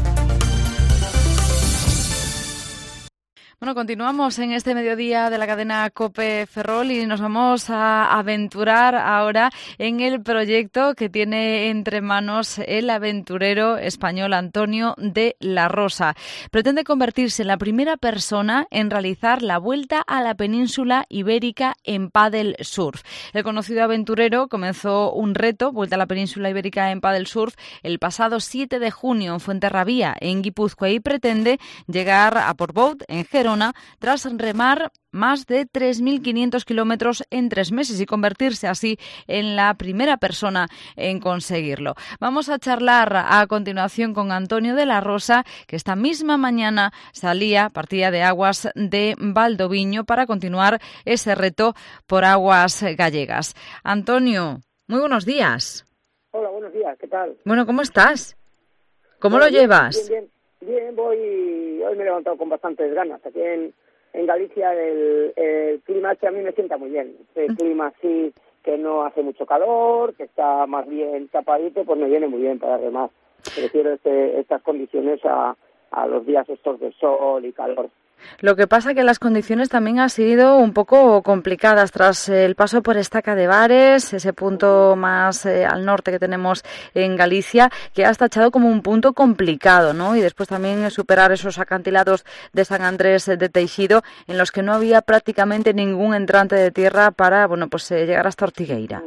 Bueno, continuamos en este mediodía de la cadena COPE Ferrol y nos vamos a aventurar ahora en el proyecto que tiene entre manos el aventurero español Antonio de la Rosa. Pretende convertirse en la primera persona en realizar la vuelta a la península ibérica en paddle surf. El conocido aventurero comenzó un reto, vuelta a la península ibérica en paddle surf, el pasado siete de junio en Fuenterrabía, en Guipúzcoa, y pretende llegar a Port Boat, en Gerona, tras remar más de tres mil quinientos kilómetros en tres meses y convertirse así en la primera persona en conseguirlo. Vamos a charlar a continuación con Antonio de la Rosa, que esta misma mañana salía, partía de aguas de Valdoviño para continuar ese reto por aguas gallegas. Antonio, muy buenos días. Hola, buenos días, ¿qué tal? Bueno, ¿cómo estás? ¿Cómo bueno, lo llevas? Bien, bien. Bien, voy, hoy me he levantado con bastantes ganas. Aquí en, en Galicia el, el clima que a mí me sienta muy bien. El clima así que no hace mucho calor, que está más bien tapadito, pues me viene muy bien para remar. Prefiero este, estas condiciones a, a los días estos de sol y calor. Lo que pasa que las condiciones también han sido un poco complicadas tras el paso por Estaca de Bares, ese punto más eh, al norte que tenemos en Galicia, que has tachado como un punto complicado, ¿no? Y después también superar esos acantilados de San Andrés de Teixido, en los que no había prácticamente ningún entrante de tierra para, bueno, pues eh, llegar hasta Ortigueira.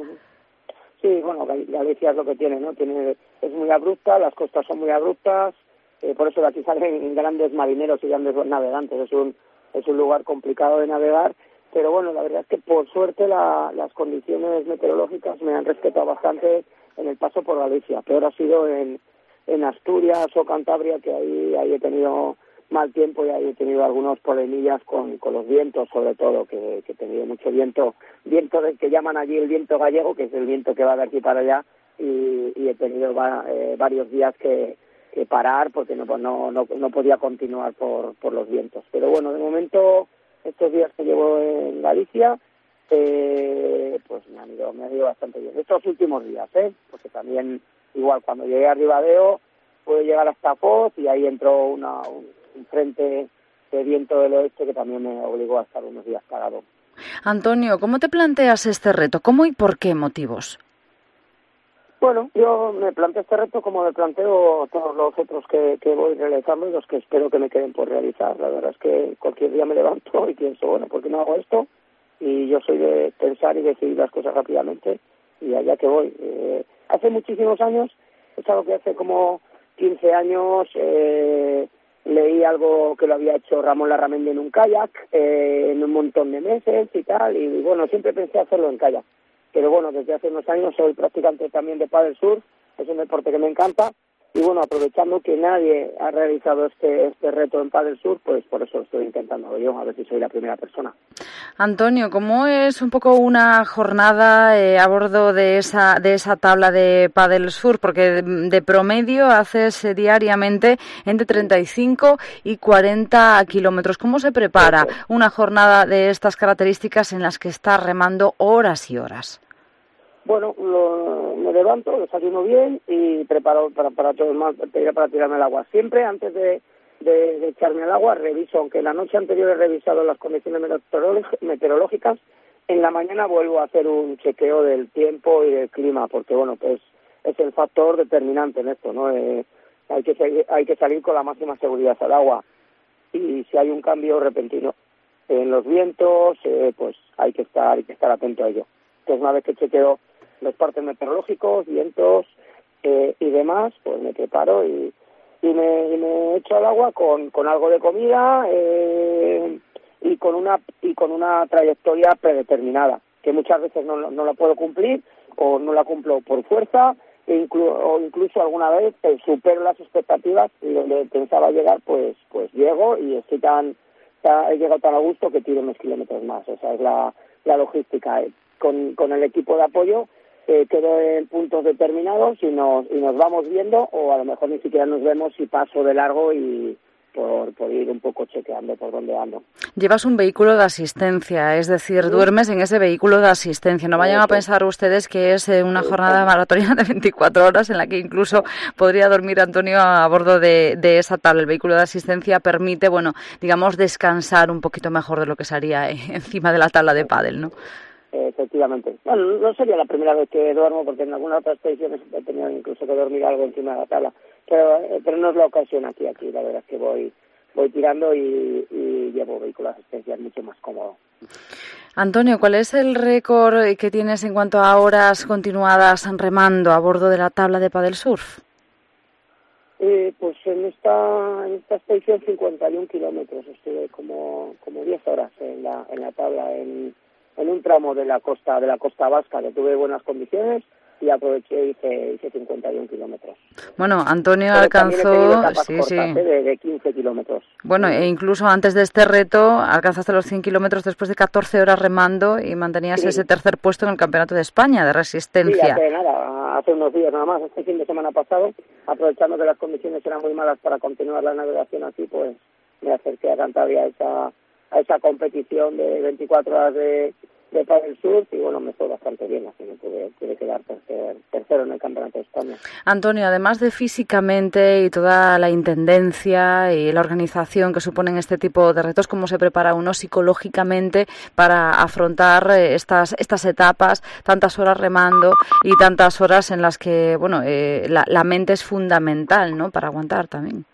Sí, bueno, Galicia es lo que tiene, ¿no? Tiene, es muy abrupta, las costas son muy abruptas. Eh, por eso de aquí salen grandes marineros y grandes navegantes. Es un es un lugar complicado de navegar, pero bueno, la verdad es que por suerte la, las condiciones meteorológicas me han respetado bastante en el paso por Galicia. Peor ha sido en, en Asturias o Cantabria, que ahí, ahí he tenido mal tiempo y ahí he tenido algunos problemillas con, con los vientos, sobre todo, que, que he tenido mucho viento, viento del que llaman allí el viento gallego, que es el viento que va de aquí para allá, y, y he tenido va, eh, varios días que que parar porque no, no, no, no podía continuar por, por los vientos. Pero bueno, de momento, estos días que llevo en Galicia, eh, pues me han ido, me han ido bastante bien. Estos últimos días, ¿eh? Porque también, igual, cuando llegué a Ribadeo, pude llegar hasta Foz y ahí entró una, un, un frente de viento del oeste que también me obligó a estar unos días parado. Antonio, ¿cómo te planteas este reto? ¿Cómo y por qué motivos? Bueno, yo me planteo este reto como me planteo todos los otros que, que voy realizando y los que espero que me queden por realizar. La verdad es que cualquier día me levanto y pienso, bueno, ¿por qué no hago esto? Y yo soy de pensar y decidir las cosas rápidamente y allá que voy. Eh, hace muchísimos años, es algo que hace como quince años, eh, leí algo que lo había hecho Ramón Larramendi en un kayak, eh, en un montón de meses y tal, y bueno, siempre pensé hacerlo en kayak. Pero bueno, desde hace unos años soy practicante también de pádel surf, es un deporte que me encanta, y bueno, aprovechando que nadie ha realizado este este reto en pádel surf, pues por eso estoy intentando yo, a ver si soy la primera persona. Antonio, ¿cómo es un poco una jornada eh, a bordo de esa de esa tabla de pádel surf? Porque de, de promedio haces eh, diariamente entre treinta y cinco y cuarenta kilómetros. ¿Cómo se prepara una jornada de estas características en las que estás remando horas y horas? Bueno, lo, me levanto, desayuno bien y preparo para, para todo el mal, para tirarme al agua. Siempre antes de, de, de echarme al agua reviso, aunque la noche anterior he revisado las condiciones meteorológicas, en la mañana vuelvo a hacer un chequeo del tiempo y del clima, porque bueno, pues es el factor determinante en esto, ¿no? Eh, hay que hay que salir con la máxima seguridad al agua y si hay un cambio repentino en los vientos, eh, pues hay que estar hay que estar atento a ello. Entonces una vez que chequeo los partes meteorológicos, vientos eh, y demás, pues me preparo y, y, me, y me echo al agua con, con algo de comida eh, y con una y con una trayectoria predeterminada, que muchas veces no, no la puedo cumplir o no la cumplo por fuerza e inclu, o incluso alguna vez eh, supero las expectativas y donde pensaba llegar, pues pues llego y estoy tan, tan he llegado tan a gusto que tiro unos kilómetros más. O sea, es la, la logística. Eh. Con, con el equipo de apoyo eh, quedo en puntos determinados y nos y nos vamos viendo, o a lo mejor ni siquiera nos vemos si paso de largo y por, por ir un poco chequeando por dónde ando. Llevas un vehículo de asistencia, es decir, ¿sí? Duermes en ese vehículo de asistencia. No vayan a pensar ustedes que es una jornada maratoniana de veinticuatro horas en la que incluso podría dormir Antonio a bordo de, de esa tabla. El vehículo de asistencia permite, bueno, digamos, descansar un poquito mejor de lo que sería encima de la tabla de pádel, ¿no? Efectivamente. Bueno, no sería la primera vez que duermo, porque en algunas otras expediciones he tenido incluso que dormir algo encima de la tabla, pero eh, pero no es la ocasión aquí, aquí la verdad es que voy voy tirando y, y llevo vehículo de asistencia, es mucho más cómodo. Antonio, ¿cuál es el récord que tienes en cuanto a horas continuadas remando a bordo de la tabla de pádel surf? Eh, pues en esta en esta expedición cincuenta y un kilómetros, estuve como como diez horas en la en la tabla en en un tramo de la costa de la costa vasca, que tuve buenas condiciones y aproveché y hice, hice cincuenta y un kilómetros. Bueno, Antonio Pero alcanzó sí, cortas, sí. ¿eh? de, de quince kilómetros. Bueno, e incluso antes de este reto alcanzaste los cien kilómetros después de catorce horas remando y mantenías sí. ese tercer puesto en el Campeonato de España de resistencia. Sí, hace nada, hace unos días nada más, este fin de semana pasado, aprovechando que las condiciones eran muy malas para continuar la navegación así, pues me acerqué a Cantabria a esa a esa competición de veinticuatro horas de, de pádel surf y bueno, me fue bastante bien, así que pude, pude quedar tercer, tercero en el Campeonato de España. Antonio, además de físicamente y toda la intendencia y la organización que suponen este tipo de retos, ¿cómo se prepara uno psicológicamente para afrontar estas estas etapas, tantas horas remando y tantas horas en las que, bueno, eh, la, la mente es fundamental, ¿no?, para aguantar también?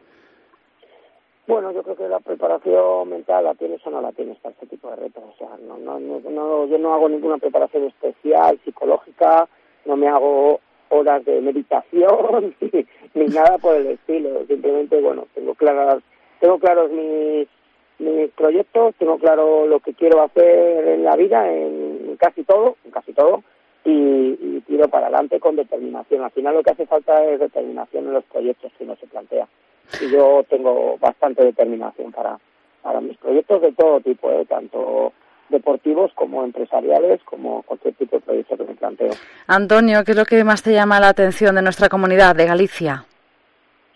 Bueno, yo creo que la preparación mental la tienes o no la tienes para este tipo de retos. O sea, no, no, no, no, yo no hago ninguna preparación especial, psicológica, no me hago horas de meditación ni, ni nada por el estilo. Simplemente, bueno, tengo claras, tengo claros mis, mis proyectos, tengo claro lo que quiero hacer en la vida, en, en casi todo, en casi todo, y, y tiro para adelante con determinación. Al final lo que hace falta es determinación en los proyectos que uno se plantea. Y yo tengo bastante determinación para, para mis proyectos de todo tipo, ¿eh? Tanto deportivos como empresariales, como cualquier tipo de proyecto que me planteo. Antonio, ¿qué es lo que más te llama la atención de nuestra comunidad, de Galicia?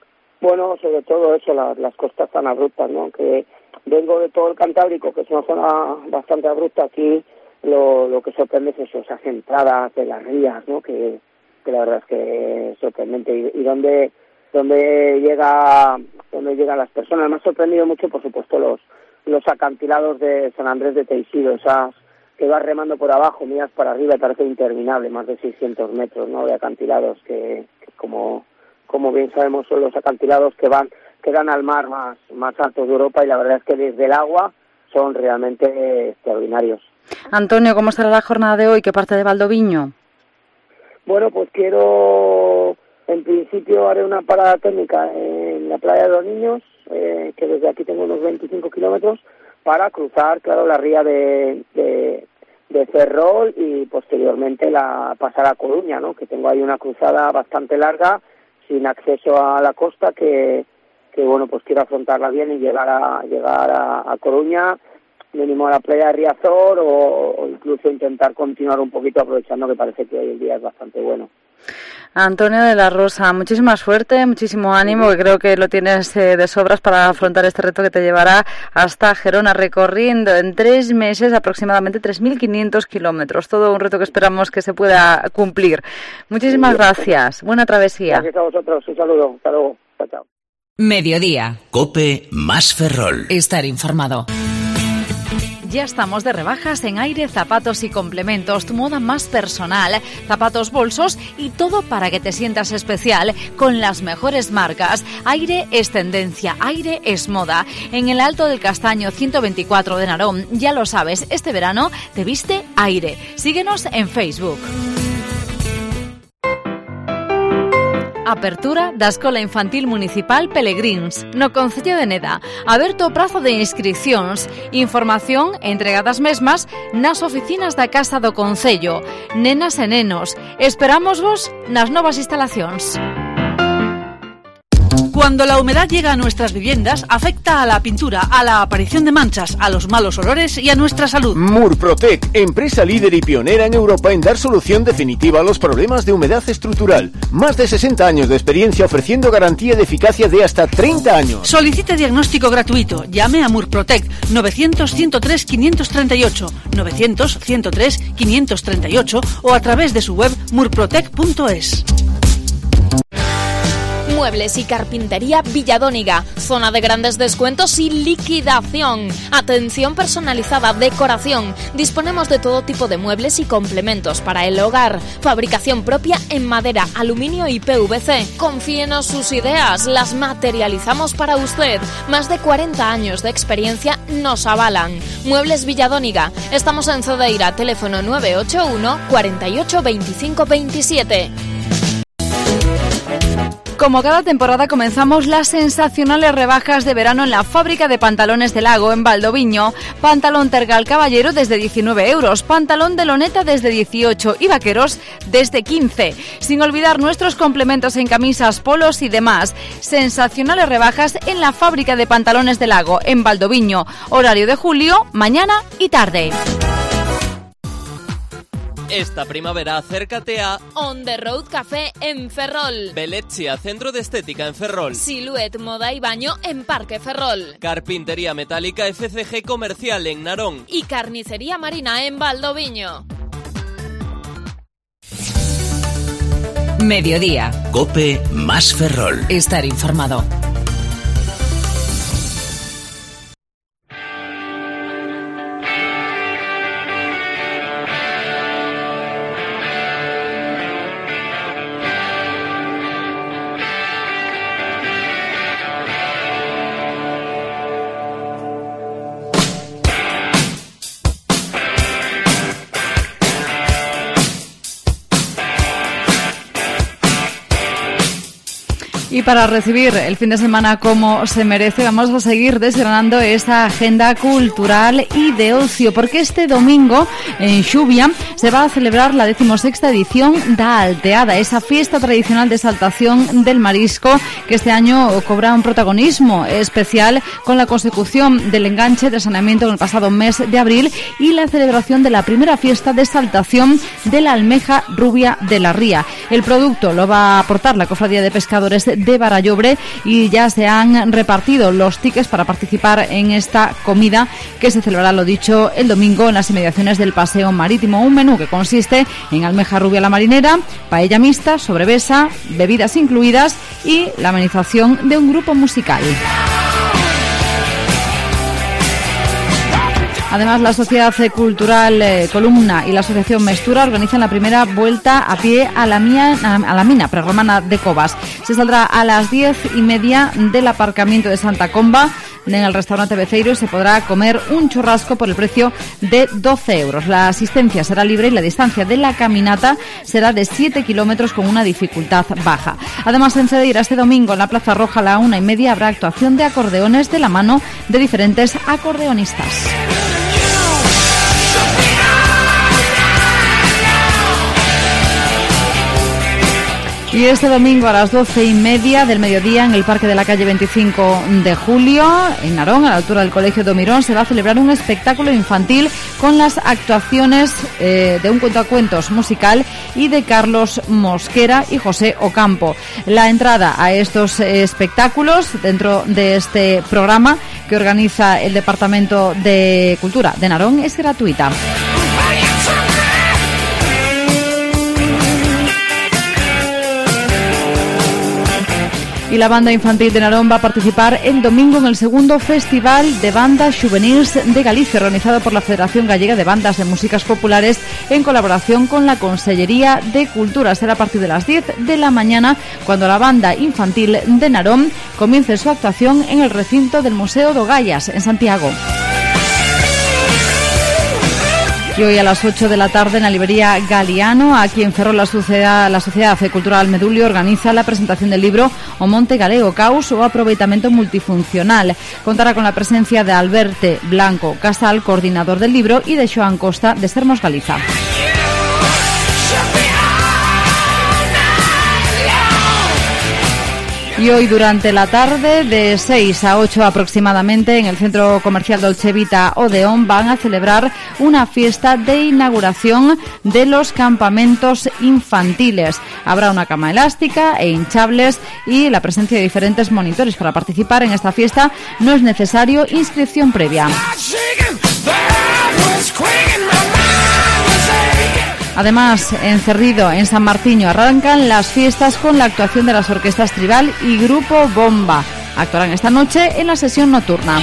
Bueno, sobre todo eso, las, las costas tan abruptas, ¿no? Que vengo de todo el Cantábrico, que es una zona bastante abrupta. Aquí lo, lo que sorprende es eso, esas entradas de las rías, ¿no? Que, que la verdad es que es sorprendente. Y, y donde donde llega donde llegan las personas. Me ha sorprendido mucho, por supuesto, los los acantilados de San Andrés de Teixido, esas que vas remando por abajo, miras para arriba y parece interminable, más de seiscientos metros, ¿no? De acantilados que, que como como bien sabemos son los acantilados que van que dan al mar más más altos de Europa, y la verdad es que desde el agua son realmente extraordinarios. Antonio, ¿cómo será la jornada de hoy? ¿Qué parte de Valdoviño? Bueno, pues quiero, en principio haré una parada técnica en la playa de los Niños, eh, que desde aquí tengo unos veinticinco kilómetros, para cruzar, claro, la ría de, de, de Ferrol y posteriormente la pasar a Coruña, ¿no? Que tengo ahí una cruzada bastante larga, sin acceso a la costa, que, que bueno, pues quiero afrontarla bien y llegar a llegar a, a Coruña, mínimo a la playa de Riazor, o, o incluso intentar continuar un poquito, aprovechando que parece que hoy el día es bastante bueno. Antonio de la Rosa, muchísima suerte, muchísimo ánimo, que creo que lo tienes eh, de sobras para afrontar este reto que te llevará hasta Gerona, recorriendo en tres meses aproximadamente tres mil quinientos kilómetros. Todo un reto que esperamos que se pueda cumplir. Muchísimas gracias. Buena travesía. Gracias a vosotros. Un saludo. Hasta luego. Chao, chao. Mediodía. COPE más Ferrol. Estar informado. Ya estamos de rebajas en Aire Zapatos y Complementos, tu moda más personal, zapatos, bolsos y todo para que te sientas especial con las mejores marcas. Aire es tendencia, Aire es moda. En el Alto del Castaño ciento veinticuatro de Narón, ya lo sabes, este verano te viste Aire. Síguenos en Facebook. Apertura da Escola Infantil Municipal Pelegrins, no Concello de Neda. Aberto o prazo de inscripcións. Información entregadas mesmas nas oficinas da Casa do Concello. Nenas e nenos, esperamos vos nas novas instalacións. Cuando la humedad llega a nuestras viviendas, afecta a la pintura, a la aparición de manchas, a los malos olores y a nuestra salud. Murprotec, empresa líder y pionera en Europa en dar solución definitiva a los problemas de humedad estructural. Más de sesenta años de experiencia ofreciendo garantía de eficacia de hasta treinta años. Solicite diagnóstico gratuito. Llame a Murprotec novecientos, ciento tres, quinientos treinta y ocho, novecientos, ciento tres, quinientos treinta y ocho o a través de su web murprotec punto es. Muebles y carpintería Villadóniga, zona de grandes descuentos y liquidación. Atención personalizada, decoración. Disponemos de todo tipo de muebles y complementos para el hogar. Fabricación propia en madera, aluminio y P V C. Confíenos sus ideas, las materializamos para usted. Más de cuarenta años de experiencia nos avalan. Muebles Villadóniga. Estamos en Zodeira, teléfono nueve ocho uno, cuarenta y ocho, veinticinco, veintisiete. Como cada temporada comenzamos las sensacionales rebajas de verano en la fábrica de pantalones del Lago en Valdoviño. Pantalón Tergal Caballero desde diecinueve euros, pantalón de loneta desde dieciocho y vaqueros desde quince. Sin olvidar nuestros complementos en camisas, polos y demás. Sensacionales rebajas en la fábrica de pantalones del Lago en Valdoviño. Horario de julio, mañana y tarde. Esta primavera acércate a On the Road Café en Ferrol, Belechia, centro de estética en Ferrol, Silhouette Moda y Baño en Parque Ferrol, Carpintería Metálica F C G Comercial en Narón y Carnicería Marina en Valdoviño. Mediodía. COPE más Ferrol. Estar informado. Y para recibir el fin de semana como se merece, vamos a seguir desgranando esa agenda cultural y de ocio, porque este domingo en Xubia se va a celebrar la decimosexta edición da Alteada, esa fiesta tradicional de exaltación del marisco que este año cobra un protagonismo especial con la consecución del enganche de saneamiento en el pasado mes de abril y la celebración de la primera fiesta de exaltación de la almeja rubia de la ría. El producto lo va a aportar la Cofradía de Pescadores de Barallobre y ya se han repartido los tickets para participar en esta comida que se celebrará, lo dicho, el domingo en las inmediaciones del Paseo Marítimo. Un menú que consiste en almeja rubia a la marinera, paella mixta, sobremesa, bebidas incluidas y la amenización de un grupo musical. Además, la Sociedad Cultural eh, Columna y la Asociación Mestura organizan la primera vuelta a pie a la, mía, a la mina prerromana de Cobas. Se saldrá a las diez y media del aparcamiento de Santa Comba en el restaurante Beceiro y se podrá comer un churrasco por el precio de doce euros. La asistencia será libre y la distancia de la caminata será de siete kilómetros con una dificultad baja. Además, en Cedeira, este domingo en la Plaza Roja a la una y media habrá actuación de acordeones de la mano de diferentes acordeonistas. Y este domingo a las doce y media del mediodía en el Parque de la Calle veinticinco de julio, en Narón, a la altura del Colegio de Mirón, se va a celebrar un espectáculo infantil con las actuaciones eh, de un cuentacuentos musical y de Carlos Mosquera y José Ocampo. La entrada a estos espectáculos dentro de este programa que organiza el Departamento de Cultura de Narón es gratuita. Y la banda infantil de Narón va a participar el domingo en el segundo Festival de Bandas Juveniles de Galicia, organizado por la Federación Gallega de Bandas de Músicas Populares en colaboración con la Consellería de Cultura. Será a partir de las diez de la mañana cuando la banda infantil de Narón comience su actuación en el recinto del Museo do Gallas, en Santiago. Y hoy a las ocho de la tarde en la librería Galiano, aquí en Ferrol, la Sociedad, la Sociedad Cultural Medulio organiza la presentación del libro O Monte Galego, Caos o Aproveitamento Multifuncional. Contará con la presencia de Alberte Blanco Casal, coordinador del libro, y de Xoán Costa, de Sermos Galiza. Y hoy durante la tarde, de seis a ocho aproximadamente, en el Centro Comercial Dolce Vita Odeón van a celebrar una fiesta de inauguración de los campamentos infantiles. Habrá una cama elástica e hinchables y la presencia de diferentes monitores. Para participar en esta fiesta no es necesario inscripción previa. Además, en Cerrido, en San Martiño, arrancan las fiestas con la actuación de las orquestas Tribal y Grupo Bomba. Actuarán esta noche en la sesión nocturna.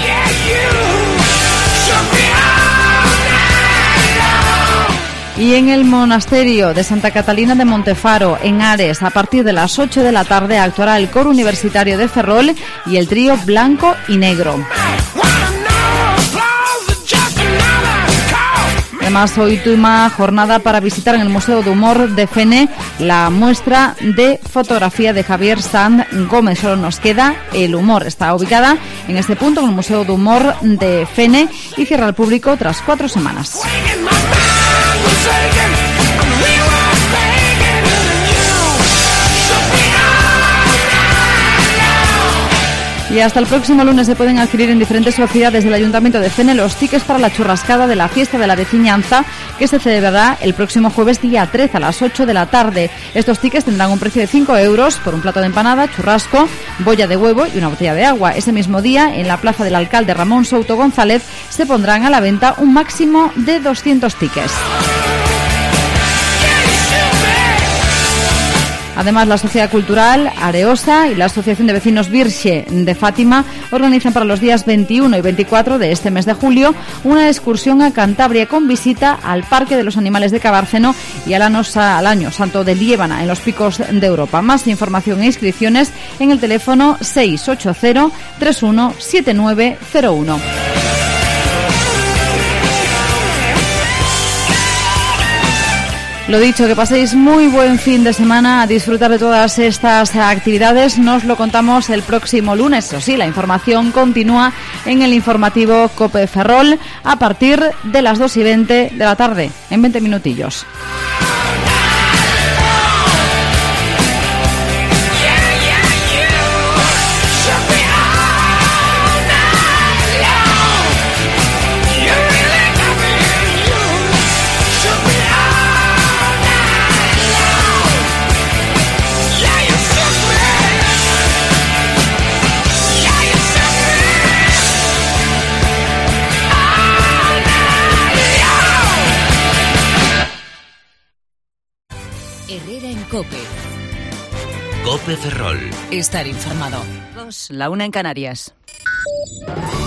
Y en el monasterio de Santa Catalina de Montefaro, en Ares, a partir de las ocho de la tarde actuará el coro universitario de Ferrol y el trío Blanco y Negro. Además, hoy última jornada para visitar en el Museo de Humor de Fene la muestra de fotografía de Javier Sanz Gómez. Solo nos queda el humor. Está ubicada en este punto en el Museo de Humor de Fene y cierra al público tras cuatro semanas. Y hasta el próximo lunes se pueden adquirir en diferentes sociedades del Ayuntamiento de Fene los tickets para la churrascada de la Fiesta de la Veciñanza, que se celebrará el próximo jueves día trece a las ocho de la tarde. Estos tickets tendrán un precio de cinco euros por un plato de empanada, churrasco, bolla de huevo y una botella de agua. Ese mismo día, en la plaza del alcalde Ramón Souto González, se pondrán a la venta un máximo de doscientos tickets. Además, la Sociedad Cultural Areosa y la Asociación de Vecinos Virxe de Fátima organizan para los días veintiuno y veinticuatro de este mes de julio una excursión a Cantabria con visita al Parque de los Animales de Cabárceno y al Año, al Año Santo de Liébana, en los Picos de Europa. Más información e inscripciones en el teléfono seis ocho cero, tres uno siete nueve cero uno. Lo dicho, que paséis muy buen fin de semana, a disfrutar de todas estas actividades. Nos lo contamos el próximo lunes. Eso sí, la información continúa en el informativo COPE Ferrol a partir de las dos y veinte de la tarde, en veinte minutillos. Herrera en COPE. COPE Ferrol. Estar informado. Dos, la una en Canarias.